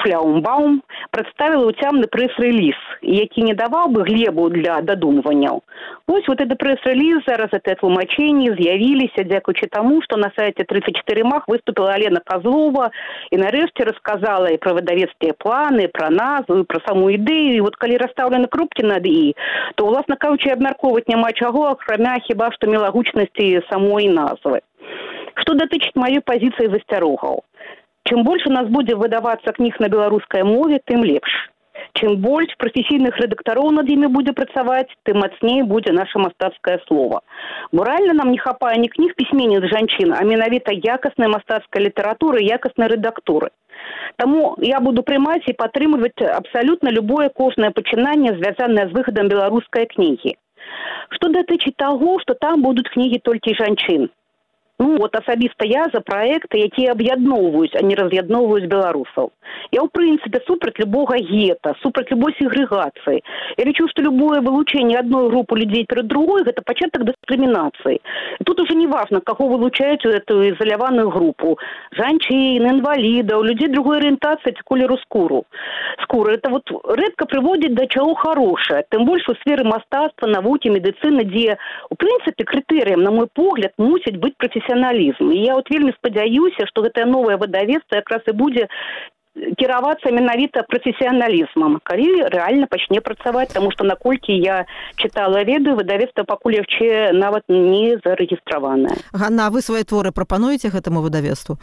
прадставіла ўцямны прэс-рэліз, які не даваў бы глебу для дадумванняў. Вось вот этот прэс-рэліз, зараз гэтыя тлумачэнні з'явіліся дзякуючы таму, што на сайце 34 мах выступила Алена Козлова і нарэшце расказала і пра выдавецкія планы, пра назву, і пра саму ідэю. І вот калі расстаўлены кропкі над «і», то, уласна кажучы, абмяркоўваць няма чаго, акрамя хіба што мілагучнасці самой назвы. Што датычыць маёй пазіцыі засцярогаў. Чым больш у нас будзе выдавацца кніг на беларускай мове, тым лепш. Чым больш прафесійных рэдактароў над імі будзе працаваць, тым мацней будзе наша мастацкае слова. Бо рэальна нам не хапае ні кніг пісьменніц жанчын, а менавіта якаснай мастацкай літаратуры, якаснай рэдактуры. Таму я буду прымаць і падтрымліваць абсалютна любое кожнае пачынанне, звязанае з выхадам беларускай кнігі. Што датычыць таго, што там будуць кнігі толькі жанчын. Асабіста я за праекты, якія аб'ядноўваюць, а не раз'ядноўваюць беларусаў. Я, ў прынцыпе, супраць любога гета, супраць любой сегрэгацыі. Я лічу, што любое вылучэнне адной групы людзей перад другой – гэта пачатак дыскрымінацыі. І тут уже не важно, каго вылучаюць у эту ізаляваную групу. Жанчын, інвалідаў, людзей другой арыентацыі ці колеру скуры. Это вот рэдка прыводзіць да чаго хорошае. Тым больш у сферы мастацтва, навукі, медыцыны, дзе, у прынцыпе, крытэрыем, на мой погляд, мусіць быць прафесіяналізм. І я вельмі спадзяюся, што гэтае новае выдавецтва якраз і будзе кіравацца менавіта прафесіяналізмам, калі рэальна пачне працаваць, таму што наколькі я чытала, ведаю, выдавецтва пакуль яшчэ нават не зарэгістраванае. Ганна, а вы свае творы прапануеце гэтаму выдавецтву?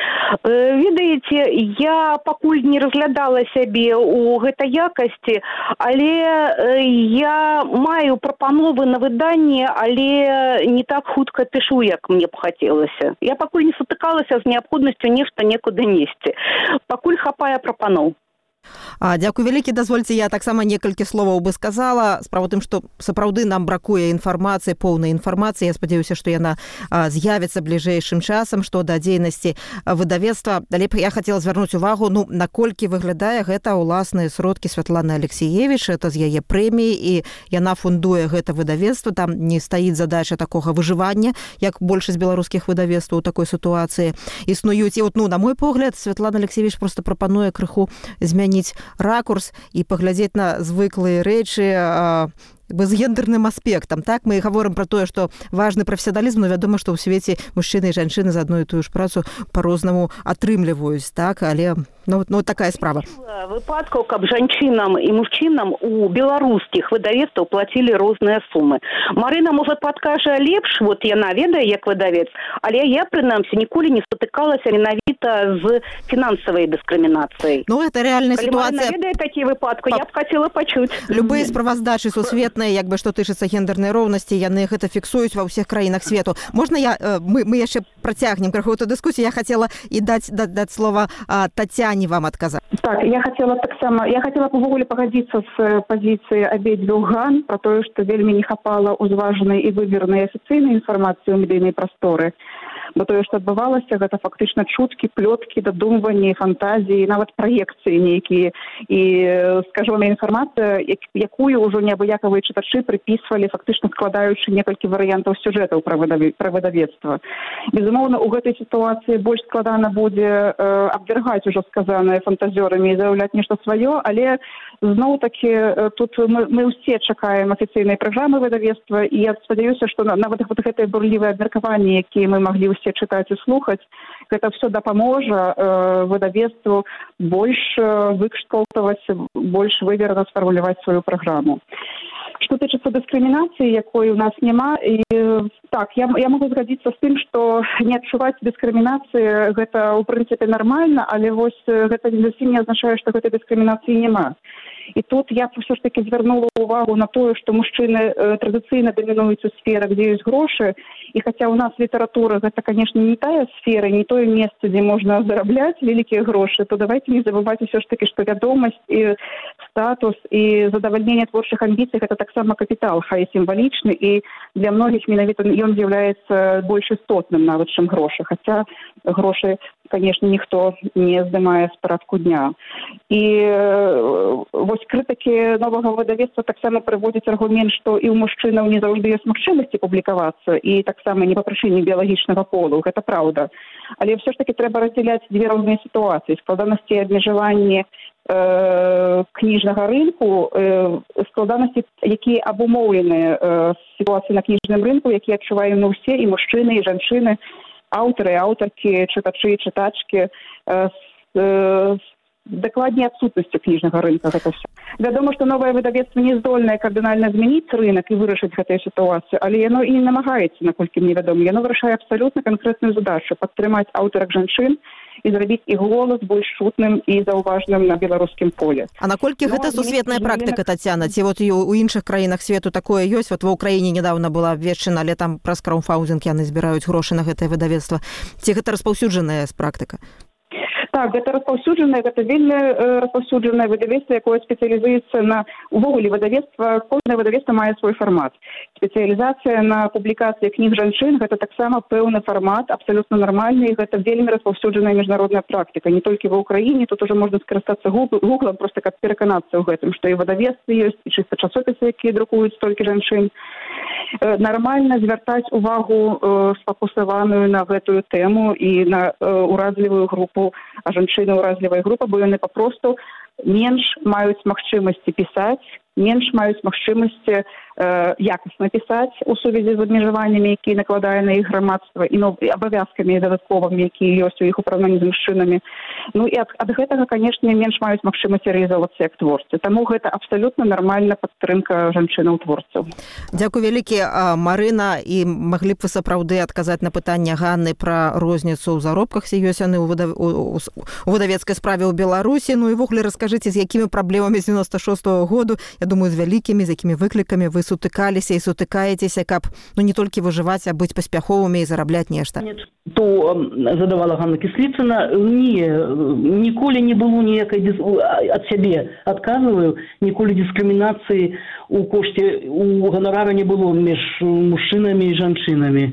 Ведаеце, я пакуль не разглядала сябе ў гэтай якасці, але я маю прапановы на выданне, але не так хутка пішу, як мне б хацелася. Я пакуль не сутыкалася з неабходнасцю нешта некуды несці. Пакуль хапае прапаноў. Дзякуй вялікі, дазвольце, я таксама некалькі словаў бы сказала. Справа тым, што сапраўды нам бракуе інфармацыі, поўнай інфармацыі. Я спадзяюся, што яна з'явіцца бліжэйшым часам, што да дзейнасці выдавецтва. Далей я хацела звярнуць увагу, наколькі выглядае гэта ўласныя сродкі Святланы Алексіевіч, это з яе прэміі, і яна фундуе гэта выдавецтва. Там не стаіць задача такога выжывання, як большасць беларускіх выдавецтваў у такой сітуацыі існуюць. І на мой погляд, Святлана Алексіевіч проста прапануе крыху змяніць ракурс і паглядзець на звыклыя рэчы з гендерным аспектам. Так, мы гаворым пра тое, што важны прафесіяналізм, но вядома, што ў свеце мужчыны і жанчыны за адну і тую ж працу па-рознаму атрымліваюць, так, але такая справа. Выпадкаў, каб жанчынам і мужчынам у беларускіх выдавецтваў плацілі розныя сумы. Марына, можа, падкажа лепш, яна ведае, як выдавец, але я, прынамсі, ніколі не сутыкалася менавіта з фінансавай дыскрымінацыяй. Гэта рэальная сітуацыя. Марына ведае такія выпадкі, я б хацела пачуць. Любыя справаздачы сусветныя, што тычыцца гендернай роўнасці, яны гэта фіксуюць ва ўсіх краінах свету. Можна мы яшчэ працягнем крыху эту дыскусію. Я хацела і даць слова Тацяне вам адказаць. Так, я хацела б увогуле пагадзіцца з пазіцыяй абедзвюх Ган пра тое, што вельмі не хапала ўзважанай і выбірнай афіцыйнай інфармацыі ў медыйнай прасторы. Бо тое, што адбывалася, гэта фактычна чуткі, плёткі, дадумванні, фантазіі, нават праекцыі нейкія. І, скажу вам, інфармацыя, якую ўжо неабыякавыя чытачы прыпісвалі, фактычна складаючы некалькі варыянтаў сюжэтаў пра выдавецтва. Безумоўна, у гэтай сітуацыі больш складана будзе абвяргаць ужо сказанае фантазёрамі і заяўляць нешта сваё, але зноў-такі тут мы ўсе чакаем афіцыйнай праграмы выдавецтва, і я спадзяюся, што нават гэтыя бурлівыя абмеркаванні, якія мы маглі ўсе чытаць і слухаць, гэта все дапаможа выдавецтву больш выкшталтаваць, больш выверна сфармуляваць сваю праграму. Што тычыцца дыскрымінацыі, якой у нас няма, і так, я магу згадзіцца з тым, што не адчуваць дыскрымінацыі гэта ў прынцыпе нармальна, але вось гэта зусім не азначае, што гэтай дыскрымінацыі няма. І тут я все ж таки звернула увагу на тое, што мужчыны традыцыйна дамінуюць у сферах, дзе ёсць грошы, і хаця ў нас літаратура гэта, канешне, не тая сфера, не тое месца, дзе можна зарабляць вялікія грошы, то давайте не забываць усё ж таки, што вядомасць і статус і задавальненне творчых амбіцый гэта таксама капітал, хай сімвалічны, і для многіх менавіта ён з'яўляецца больш істотным нават, чым грошы, хаця грошы, конечно, ніхто не здымае з парадку дня. І вось крытыкі новага выдавецтва таксама прыводзяць аргумент, што і ў мужчынаў не заўжды ёсць магчымасці публікавацца, і таксама не па прычыне біялагічнага полу, гэта праўда. Але ўсё ж таки трэба раздзяляць дзве розныя сітуацыі: складанасці і абмежаванні кніжнага рынку, складанасці, якія абумоўлены сітуацыяй на кніжным рынку, які адчуваем мы ўсе, і мужчыны, і жанчыны, аўтары, аўтаркі, чытачы, чытачкі, дакладней адсутнасцю кніжнага рынка гэта все. Вядома, што новае выдавецтва не здольнае кардынальна змяніць рынок і вырашыць гэтую сітуацыю, але яно і не намагаецца, наколькі мне вядома. Яно вырашае абсалютна канкрэтную задачу падтрымаць аўтарак жанчын і зрабіць іх голас больш чутным і заўважным на беларускім поле. А наколькі гэта сусветная практыка, Тацяна? Ці вот у іншых краінах свету такое ёсць? Вот ва ўкраіне недавно была абвешчана, але там праз краўдфандинг яны збіраюць грошы на гэтае выдавецтва. Ці гэта распаўсюджаная практыка? Так, гэта распаўсюджанае, гэта вельмі распаўсюджанае выдавецтва, якое спецыялізуецца на увогуле выдавецтва. Кожнае выдавецтва мае свой фармат. Спецыялізацыя на публікацыі кніг жанчын гэта таксама пэўны фармат, абсалютна нармальны, і гэта вельмі распаўсюджаная міжнародная практыка. Не толькі ва ўкраіне, тут уже можна скарыстацца гуглам, проста каб пераканацца ў гэтым, што і выдавецтвы ёсць, і чыста часопісы, якія друкуюць толькі жанчын. Нармальна звяртаць увагу сфокусаваную на гэтую тэму і на уразлівую групу, а жанчыны ўразлівая група, бо яны папросту менш маюць магчымасці пісаць, менш маюць магчымасці якасна пісаць у сувязі з абмежаваннямі, якія накладае на іх грамадства, і абавязкамі дадатковымі, якія ёсць у іх у параўнанні з мужчынамі. Ну і ад гэтага, канешне, менш маюць магчымасці рэалізавацца як творцы. Таму гэта абсалютна нармальна падтрымка жанчынаў-творцаў. Дзякуй вялікі, Марына, і маглі б вы сапраўды адказаць на пытанне Ганны пра розніцу ў заробках, ці ёсць яны у выдавецкай справе ў Беларусі. Ну і ввогуле раскажыце, з якімі праблемамі з 96-го году, я думаю, з вялікімі, з якімі выклікамі вы сутыкаліся і сутыкаецеся, каб не толькі выжываць, а быць паспяховымі і зарабляць нешта. То задавала Ганна Кісліцына, ніколі не было ніякай, ад сябе адказваю, ніколі дыскрымінацыі у кошце, у ганарара не было між мужчынамі і жанчынамі.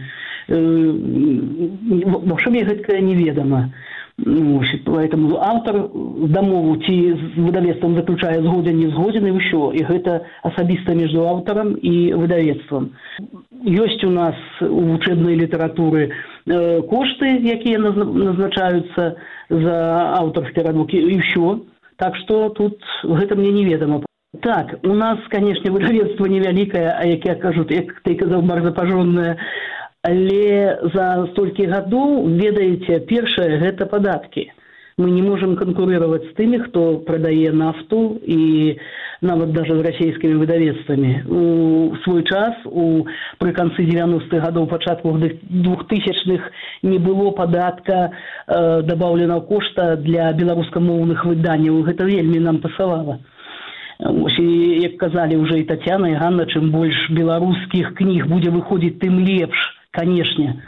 Вообще мне гэта неведома. Поэтому автор дамову ці з выдавецтвам заключае згоден, не згоден, і ўсё. І гэта асабіста між аўтарам і выдавецтвам. Ёсць у нас у вучэбнай літаратуры кошты, якія назначаюцца за аўтарскія работы, і ўсё. Так што тут гэта мне неведома. Так, у нас, канешне, выдавецтва невялікае, а як я кажу, як ты казаў, барзапажоннае, але за столькі гадоў, ведаеце, першае гэта падаткі. Мы не можам канкурировать з тымі, хто прадае нафту, і нават даже з расійскімі выдавецтвамі. У свой час, пры канцы 90-х гадоў, пачатку 2000-х не было падатка дабаўленага кошта для беларускамоўных выданняў. Гэта вельмі нам пасавала. Як казалі ўжо і Тацяна, і Ганна, чым больш беларускіх кніг будзе выходзіць, тым лепш, канешне.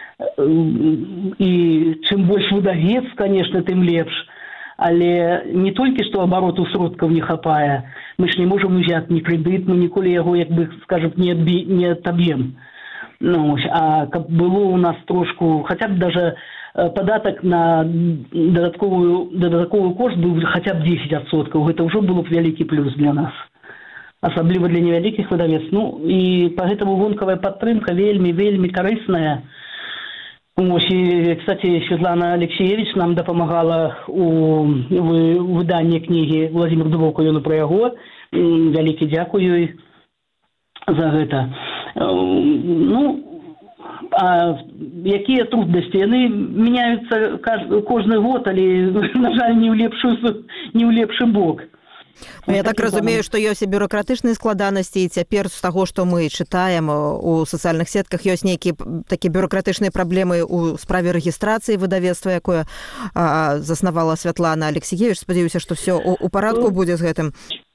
І чым больш выдавец, канешне, тым лепш. Але не толькі што абароту сродкаў не хапае, мы ж не можам узяць ні крэдыт, мы ніколі яго, як бы скажам, не адаб'ем. А каб было у нас трошку, хаця б даже падатак на дадатковы кошт быў хаця б 10%, гэта ўжо было б вялікі плюс для нас. Асабліва для невялікіх выдавецтв. Ну і па гэтаму вонкавая падтрымка вельмі карысная. І, кстати, Светлана Алексеевич нам дапамагала у выданні кнігі Владимир Дубоўка, ён пра яго. Вялікі дзякуй ёй за гэта. Ну, а якія труднасці? Яны мяняюцца кожны год, але, на жаль, не ў лепшы бок. Я так разумею, што ёсць і бюрократычныя складанасці, і цяпер з таго, што мы чытаем у сацыяльных сетках, ёсць нейкія такія бюрократычныя праблемы ў справе рэгістрацыі выдавецтва, якое заснавала Святлана Алексеевич. Спадзяюся, што ўсё у парадку будзе з гэтым.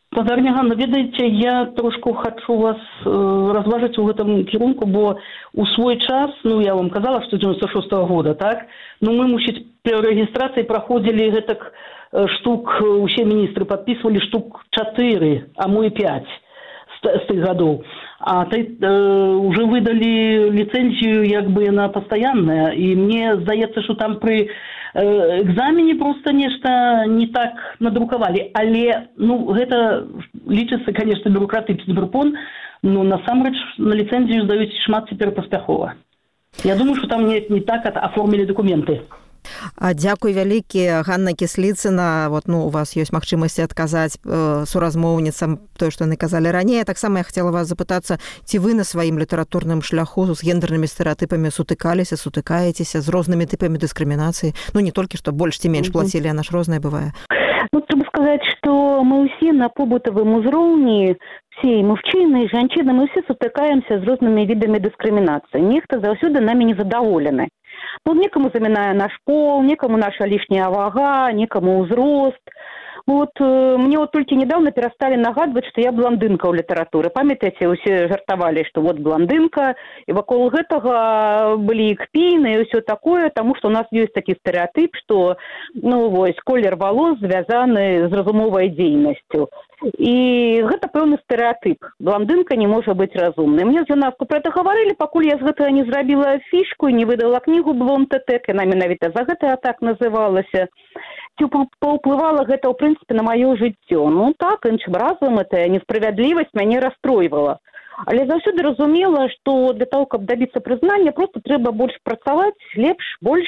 Спадарня Ганна, ведаеце, я трошку хочу вас разважыць у гэтым кірунку, бо у свой час, ну я вам казала, што 96-го года, так? Ну мы, мусіць, при рэгістрацыі праходзілі гэтак штук, усе міністры падпісвалі штук 4, а мо і 5 з тых гадоў. А уже выдалі ліцэнзію як бы яна пастаянная, і мне здаецца, што там пры экзамене просто нешта не так надрукавалі. Але, ну, гэта лічыцца, конечно, бюрократычны прыпон, но насамрэч на ліцэнзію здаюць шмат цяпер паспяхова. Я думаю, што там не так аформілі дакументы. Дзякуй вялікі, Ганна Кісліцына. Вот, ну, у вас ёсць магчымасць адказаць суразмоўніцам тое, што яны казалі раней. Таксама я хацела вас запытацца, ці вы на сваім літаратурным шляху з гендернымі стэрэатыпамі сутыкаецеся з рознымі тыпамі дыскрымінацыі? Ну, не толькі, што больш ці менш плацілі, яна ж розная бывае. Ну, трэба сказаць, што мы ўсе на побытавым узроўні, все, і мужчыны, і жанчыны, мы ўсе сутыкаемся з рознымі відамі дыскрымінацыі. Нехта заўсёды намі незадаволены. Ну, некому замінае наш пол, некому наша лишняя вага, некому ўзрост. Вот мне вот только недавно перестали нагадывать, что я блондинка у литературы. Памятаете, усе жартовали, что вот блондинка, и вокруг этого были кпины и все такое, потому что у нас есть такой стереотип, что, ну, вось, колер волос звязаны з разумовой дзейнасцю. І гэта пэўны стэрэатып. Блондинка не можа быць разумнай. Мне з юнацтва пра гэта гаварылі, пакуль я з гэтага не зрабіла фішку і не выдала кнігу «Блонд-тэтэк», яна менавіта за гэта так называлася. Ці паўплывала гэта, ў прынцыпе, на маё жыццё. Ну так, іншым разам, эта несправядлівасць мяне расстройвала. Але заўсёды разумела, што для таго, каб дабіцца прызнання, проста трэба больш працаваць, лепш, больш.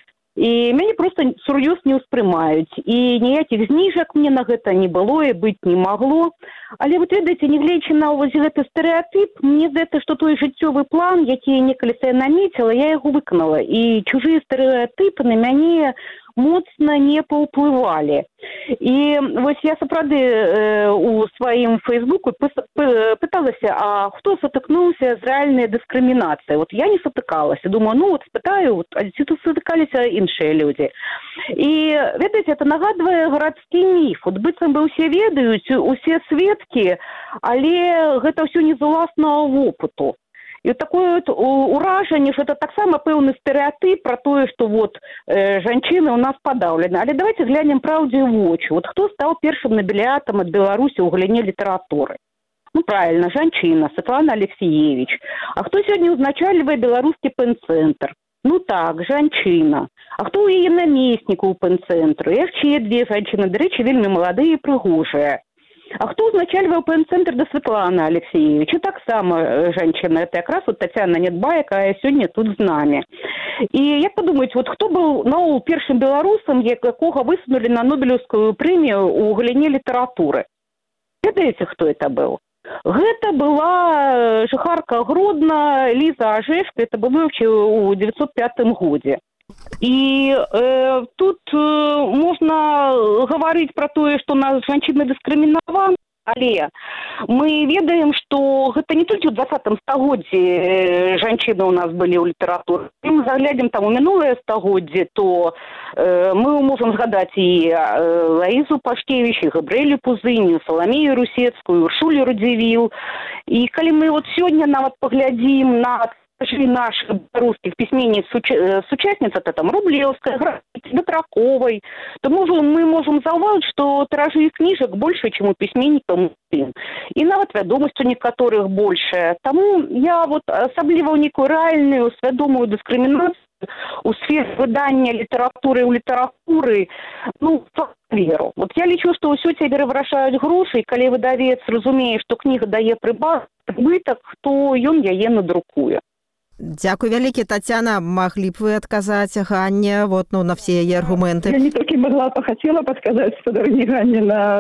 І мяне проста сур'ёз не ўспрымаюць. І ніякіх зніжак мне на гэта не было і быць не магло. Але вот ведаеце, не гледзячы на вось гэты стэрэатып, мне здаецца, што той жыццёвы план, які я некалі сабе намецела, я яго выканала. І чужыя стэрэатыпы на мяне моцна не паўплывалі. І вось я сапраўды у сваім фейсбуку пыталася, а хто сутыкнуўся з рэальнай дыскрымінацыяй? Вот я не сутыкалася. Думаю, ну вот спытаю, а ці тут сутыкаліся іншыя людзі. І ведаеце, это нагадвае гарадскі міф. Вот быццам бы ўсе ведаюць, усе сведкі, але гэта ўсё не з уласнага вопыту. І такое вот уражанне, что это таксама пэўны стэрэатып про тое, что вот жанчыны у нас падаўлены. Але давайте глянем праўдзе ў вочы. Вот хто стаў першым набеліатам ад Беларусі ў галіне літаратуры? Ну, правильно, жанчына, Светлана Алексеевич. А хто сёння узначальвае беларускі пэн-цэнтр? Ну так, жанчына. А хто ў яе намеснік у пэн-цэнтру? Яшчэ две жанчыны, да рэчы, вельмі маладыя і прыгожыя. А хто узначальваў пэн-цэнтр да Светланы Алексеевича? Таксама жанчына. Это якраз вот Татьяна Недба, якая сёння тут з намі. І як падумаеце, вот хто быў наогул першым беларусам, якога высунулі на Нобелеўскую прэмію ў галіне літаратуры? Ведаеце, хто это быў? Гэта была жыхарка Гродна Ліза Ажэшка, это было ў 1905 годзе. І тут можна гаварыць пра тое, што нас жанчыны дыскрымінаваны, але мы ведаем, што гэта не толькі ў 20 стагоддзі жанчыны ў нас былі ў літаратуры. Калі мы заглядзім там у мінулае стагоддзе, то мы можам згадаць і Лаізу Пашкевіч, і Габрыэлю Пузыню, Саламею Русецкую, Уршулю Радзівіл. І калі мы вот сёння нават паглядзім на наших русских письменниц, сучастниц, это там Рублевская, Батраковой, то мы можем зауважить, что тиражи их книжек больше, чем у письменников. И нават вядомасць у некаторых больше. Тому я вот асабліва ў некую рэальную, свядомую дыскрымінацыю у сфере выдання літаратуры ў літаратуры, ну, веру. Вот я лічу, што ўсё цяпер вырашаюць грошы, і калі выдавец разумее, што кніга дае прыбытак, то ён яе надрукуе. Дзякуй вялікі, Тацяна. Маглі б вы адказаць Ганне вот, ну, на все яе аргументы? Я не толькі могла, хацела падказаць спадарні Ганне на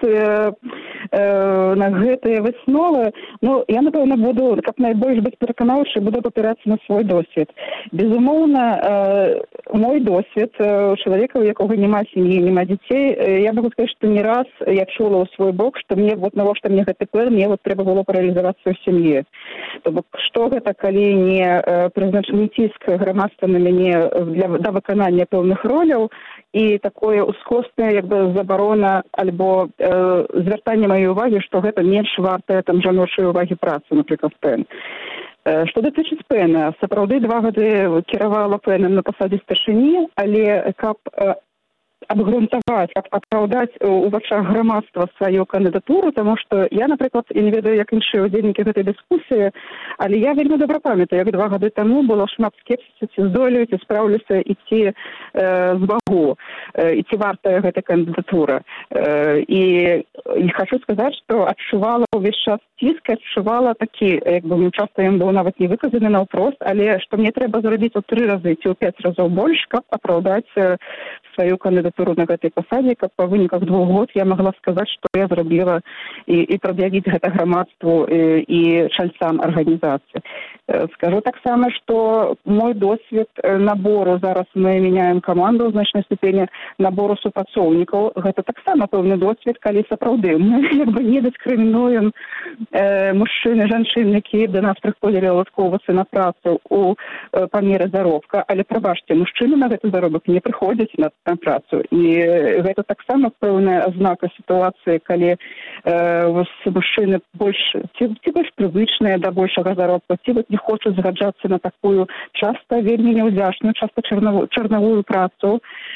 гэтыя высновы. Ну, я, напэўна, буду, каб найбольш быць пераканаўчай, буду папірацца на свой досвед. Безумоўна, мой досвед, чалавека, у якога няма сям'і, няма дзяцей, я могу сказаць, што не раз я чула ў свой бок, што мне, вот навошта мне гэты план, мне вот трэба было паралізавацца ў сям'і. То бок, што гэта, калі не прызначаны ціск грамадства на мяне да выканання пэўных роляў, і такое ускоснае як бы забарона альбо звяртанне маёй увагі, што гэта менш вартая там жаночай увагі працы, напрыклад, ПЭН. Што датычыць ПЭНа, сапраўды 2 гады кіравала ПЭНам на пасадзе старшыні, але каб абгрунтаваць, каб апраўдаць у вачах грамадства сваю кандыдатуру, таму што я, напрыклад, і не ведаю, як іншыя удзельнікі гэтай дыскусіі, але я вельмі добра памятаю, як 2 гады таму было шмат скепсісу, ці здолею, ці спраўлюся, і ці змагу, і ці вартая гэта кандыдатура. І хочу сказаць, што адчувала ўвесь час ціск, адчувала такі, як бы часта ён быў нават не выказаны наўпрост, але што мне трэба зрабіць у 3 разы ці ў 5 разоў больш, каб апраўдаць сваю кандыдатуру на гэтай пасадзе, каб па выніках 2 год я магла сказаць, што я зрабіла і прад'явіць гэта грамадству і чальцам арганізацыі. Скажу таксама, што мой досвед набору, зараз мы мяняем каманду ў значнай ступені набору супрацоўнікаў, гэта таксама пэўны досвед, калі сапраўды мы як бы не дыскрымінуем мужчын і жанчын, якія да нас прыходзілі ладкоўвацца на працу па меры заробка, але прабачце, мужчыны на гэты заробак не прыходзяць на працу. І гэта таксама пэўная азнака сітуацыі, калі мужчыны ці больш прывычныя да большага заробка, ці не хочуць згаджацца на такую часта вельмі няўдзячную, часта чарнавую працу,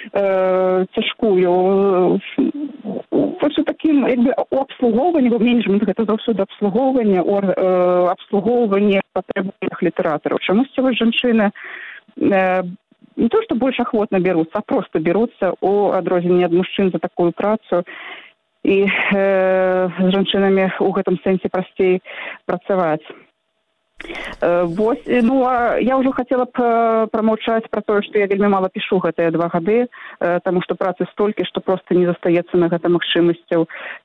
цяжкую. Вось у такім як бы у абслугоўванні, бо менеджмент гэта заўсёды абслугоўванне патрэб літаратараў. Чамусьці вось жанчыны не то, што больш ахвотна бяруцца, а проста бяруцца у адрозненні ад мужчын за такую працу. І з жанчынамі ў гэтым сэнсе прасцей працаваць. Вось, я ўжо хацела б прамаўчаць пра тое, што я вельмі мала пішу гэтыя 2 гады, таму што працы столькі, што проста не застаецца на гэта магчымасцяў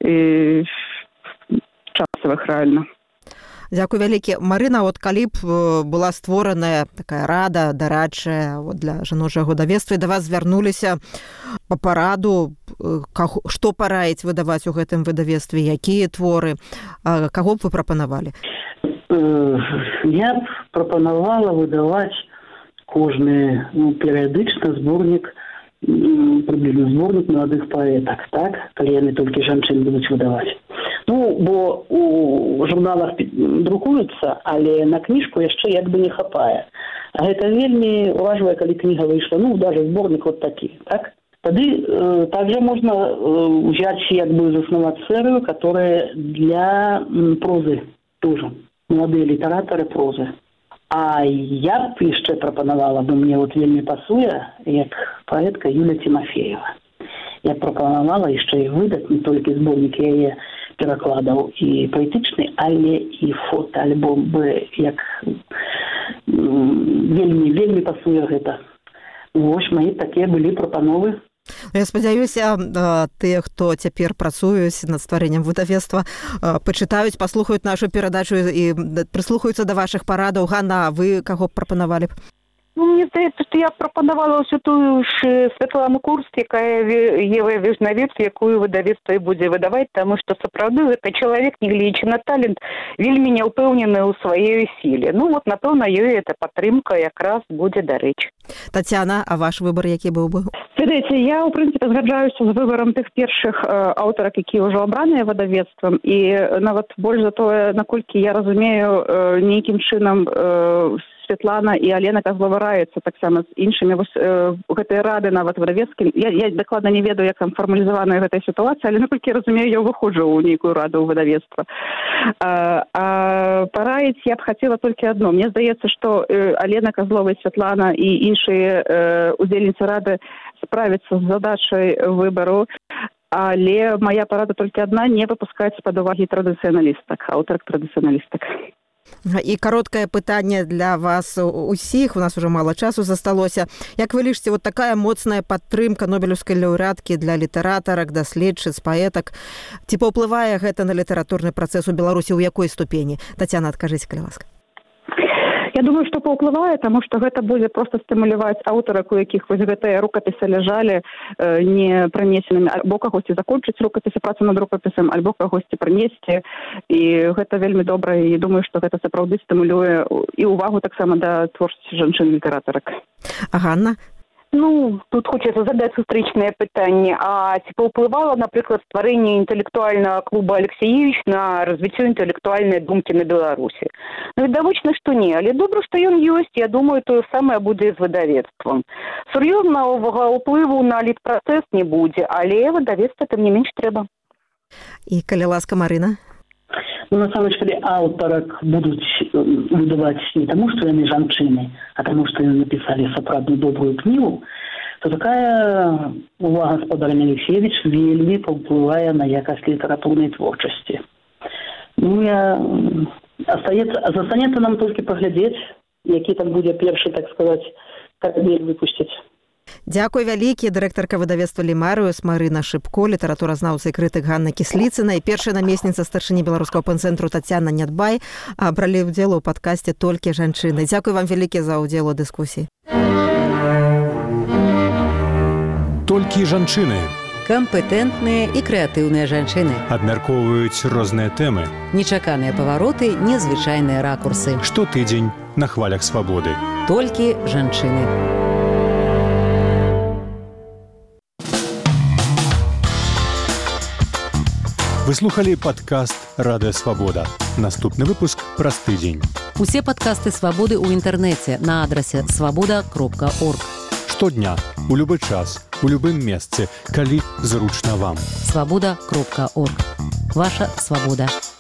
часавых рэальна. Дзякуй вялікі. Марына, от калі б была створаная такая рада дарадчая для жаночага выдавецтва, да вас звярнуліся па параду, што параіць выдаваць у гэтым выдавецтве, якія творы, каго б вы прапанавалі? Я б прапанавала выдаваць кожны перыядычна зборнік, прыблізна зборнік маладых паэтак, так, калі яны толькі жанчын будуць выдаваць. Бо у журналах друкуюцца, але на кніжку яшчэ як бы не хапае. А гэта вельмі важна, калі кніга выйшла, даже зборнік вот такі, так? Тады также можно взять як бы заснаваць серыю, которая для прозы тоже. Молодые літаратары прозы. А я б яшчэ прапанавала бы, мне вот вельмі пасуе, як паэтка Юля Тимофеева. Я прапанавала яшчэ і выдаць не толькі зборнік яе перакладаў і паэтычны, але і фотоальбом бы, як вельмі пасуе гэта. Вось мои такія былі прапановы. Я спадзяюся, тыя, хто цяпер працуюць над стварэннем выдавецтва, пачытаюць, паслухаюць нашу перадачу і прыслухаюцца да вашых парадаў. Ганна, вы каго б прапанавалі? Мне здаецца, што я прапанавала ўсю тую ж Святлану Курск, якая Ева Вежнавец, якую выдавецтва і будзе выдаваць, таму што сапраўды гэта чалавек, нягледзячы на талент, вельмі няўпэўнены ў сваёй сіле. Напэўна, ёй эта падтрымка якраз будзе дарэчы. Тацяна, а ваш выбар які быў бы? Ведаеце, я, у прынцыпе, згаджаюся з выбарам тых першых аўтарак, якія ўжо абраныя выдавецтвам, і нават больш за тое, наколькі я разумею, нейкім чынам Святлана і Алена Козлова раюцца таксама з іншымі. Вось гэтыя рады нават выдавецкім. Я дакладна не ведаю, як там фармалізаваная гэтая сітуацыя, але наколькі разумею, я выходжу ў нейкую раду выдавецтва. А параіць я б хацела толькі адно. Мне здаецца, што Алена Козлова і Святлана і іншыя удзельніцы рады справяцца з задачай выбару, але моя парада толькі адна — не выпускаць з-пад увагі традыцыяналістак, аўтарак традыцыяналістак. І кароткае пытанне для вас усіх, у нас уже мало часу засталося. Як вы лічыце, вот такая моцная падтрымка нобелеўскай лаўрэаткі для літаратарак, даследчыц, паэтак, ці паўплывае гэта на літаратурны працэс у Беларусі, ў якой ступені? Тацяна, адкажыце, калі ласка. Я думаю, што паўплывае, таму што гэта будзе проста стымуляваць аўтарак, у якіх вось гэтыя рукапісы ляжалі не пранесенымі, альбо кагосьці закончыць рукапісы, працу над рукапісам, альбо кагосьці прынесці. І гэта вельмі добра, і думаю, што гэта сапраўды стымулюе і ўвагу таксама да творчасці жанчын-літаратарак. А Ганна? Тут хочацца задаць сустрэчнае пытанне. А ці паўплывала, напрыклад, стварэнне інтэлектуальнага клуба «Алексеевич» на развіццё інтэлектуальнай думкі на Беларусі? Відавочна, што не, але добра, што ён ёсць. Я думаю, тое самае будзе з выдавецтвам. Сур'ёзнага ўплыву на літпрацэс не будзе, але выдавецтва тым не менш трэба. І калі ласка, Марына? Насамрэч, калі аўтарак будуць выдаваць не таму, што яны жанчыны, а таму, што яны напісалі сапраўдную добрую кнігу, то такая увага гаспадарыня Алексеевич вельмі паўплывае на якасць літаратурнай творчасці. Застанецца нам толькі паглядзець, які там будзе першы, так сказаць, карабель выпусціць. Дзякуй вялікі, дырэктарка выдавецтва «Лімарыус» Марына Шыбко, літаратуразнаўца і крытык Ганна Кісліцына і першая намесніца старшыні беларускага пэнцэнтру Тацяна Нядбай бралі ўдзел у падкасце «Толькі жанчыны». Дзякуй вам вялікі за ўдзел у дыскусіі. Толькі жанчыны. Кампетэнтныя і крэатыўныя жанчыны. Абмяркоўваюць розныя тэмы. Нечаканыя павароты, незвычайныя ракурсы. Штотыдзень на хвалях свабоды. Толькі жанчыны. Вы слухали падкаст «Радыё Свабода». Наступны выпуск праз тыдзень. Усе падкасты «Свабоды» ў інтэрнэце на адрасе свабода.орг. Штодня, у любы час, у любым месцы, калі зручна вам. Свабода.орг. Ваша свабода.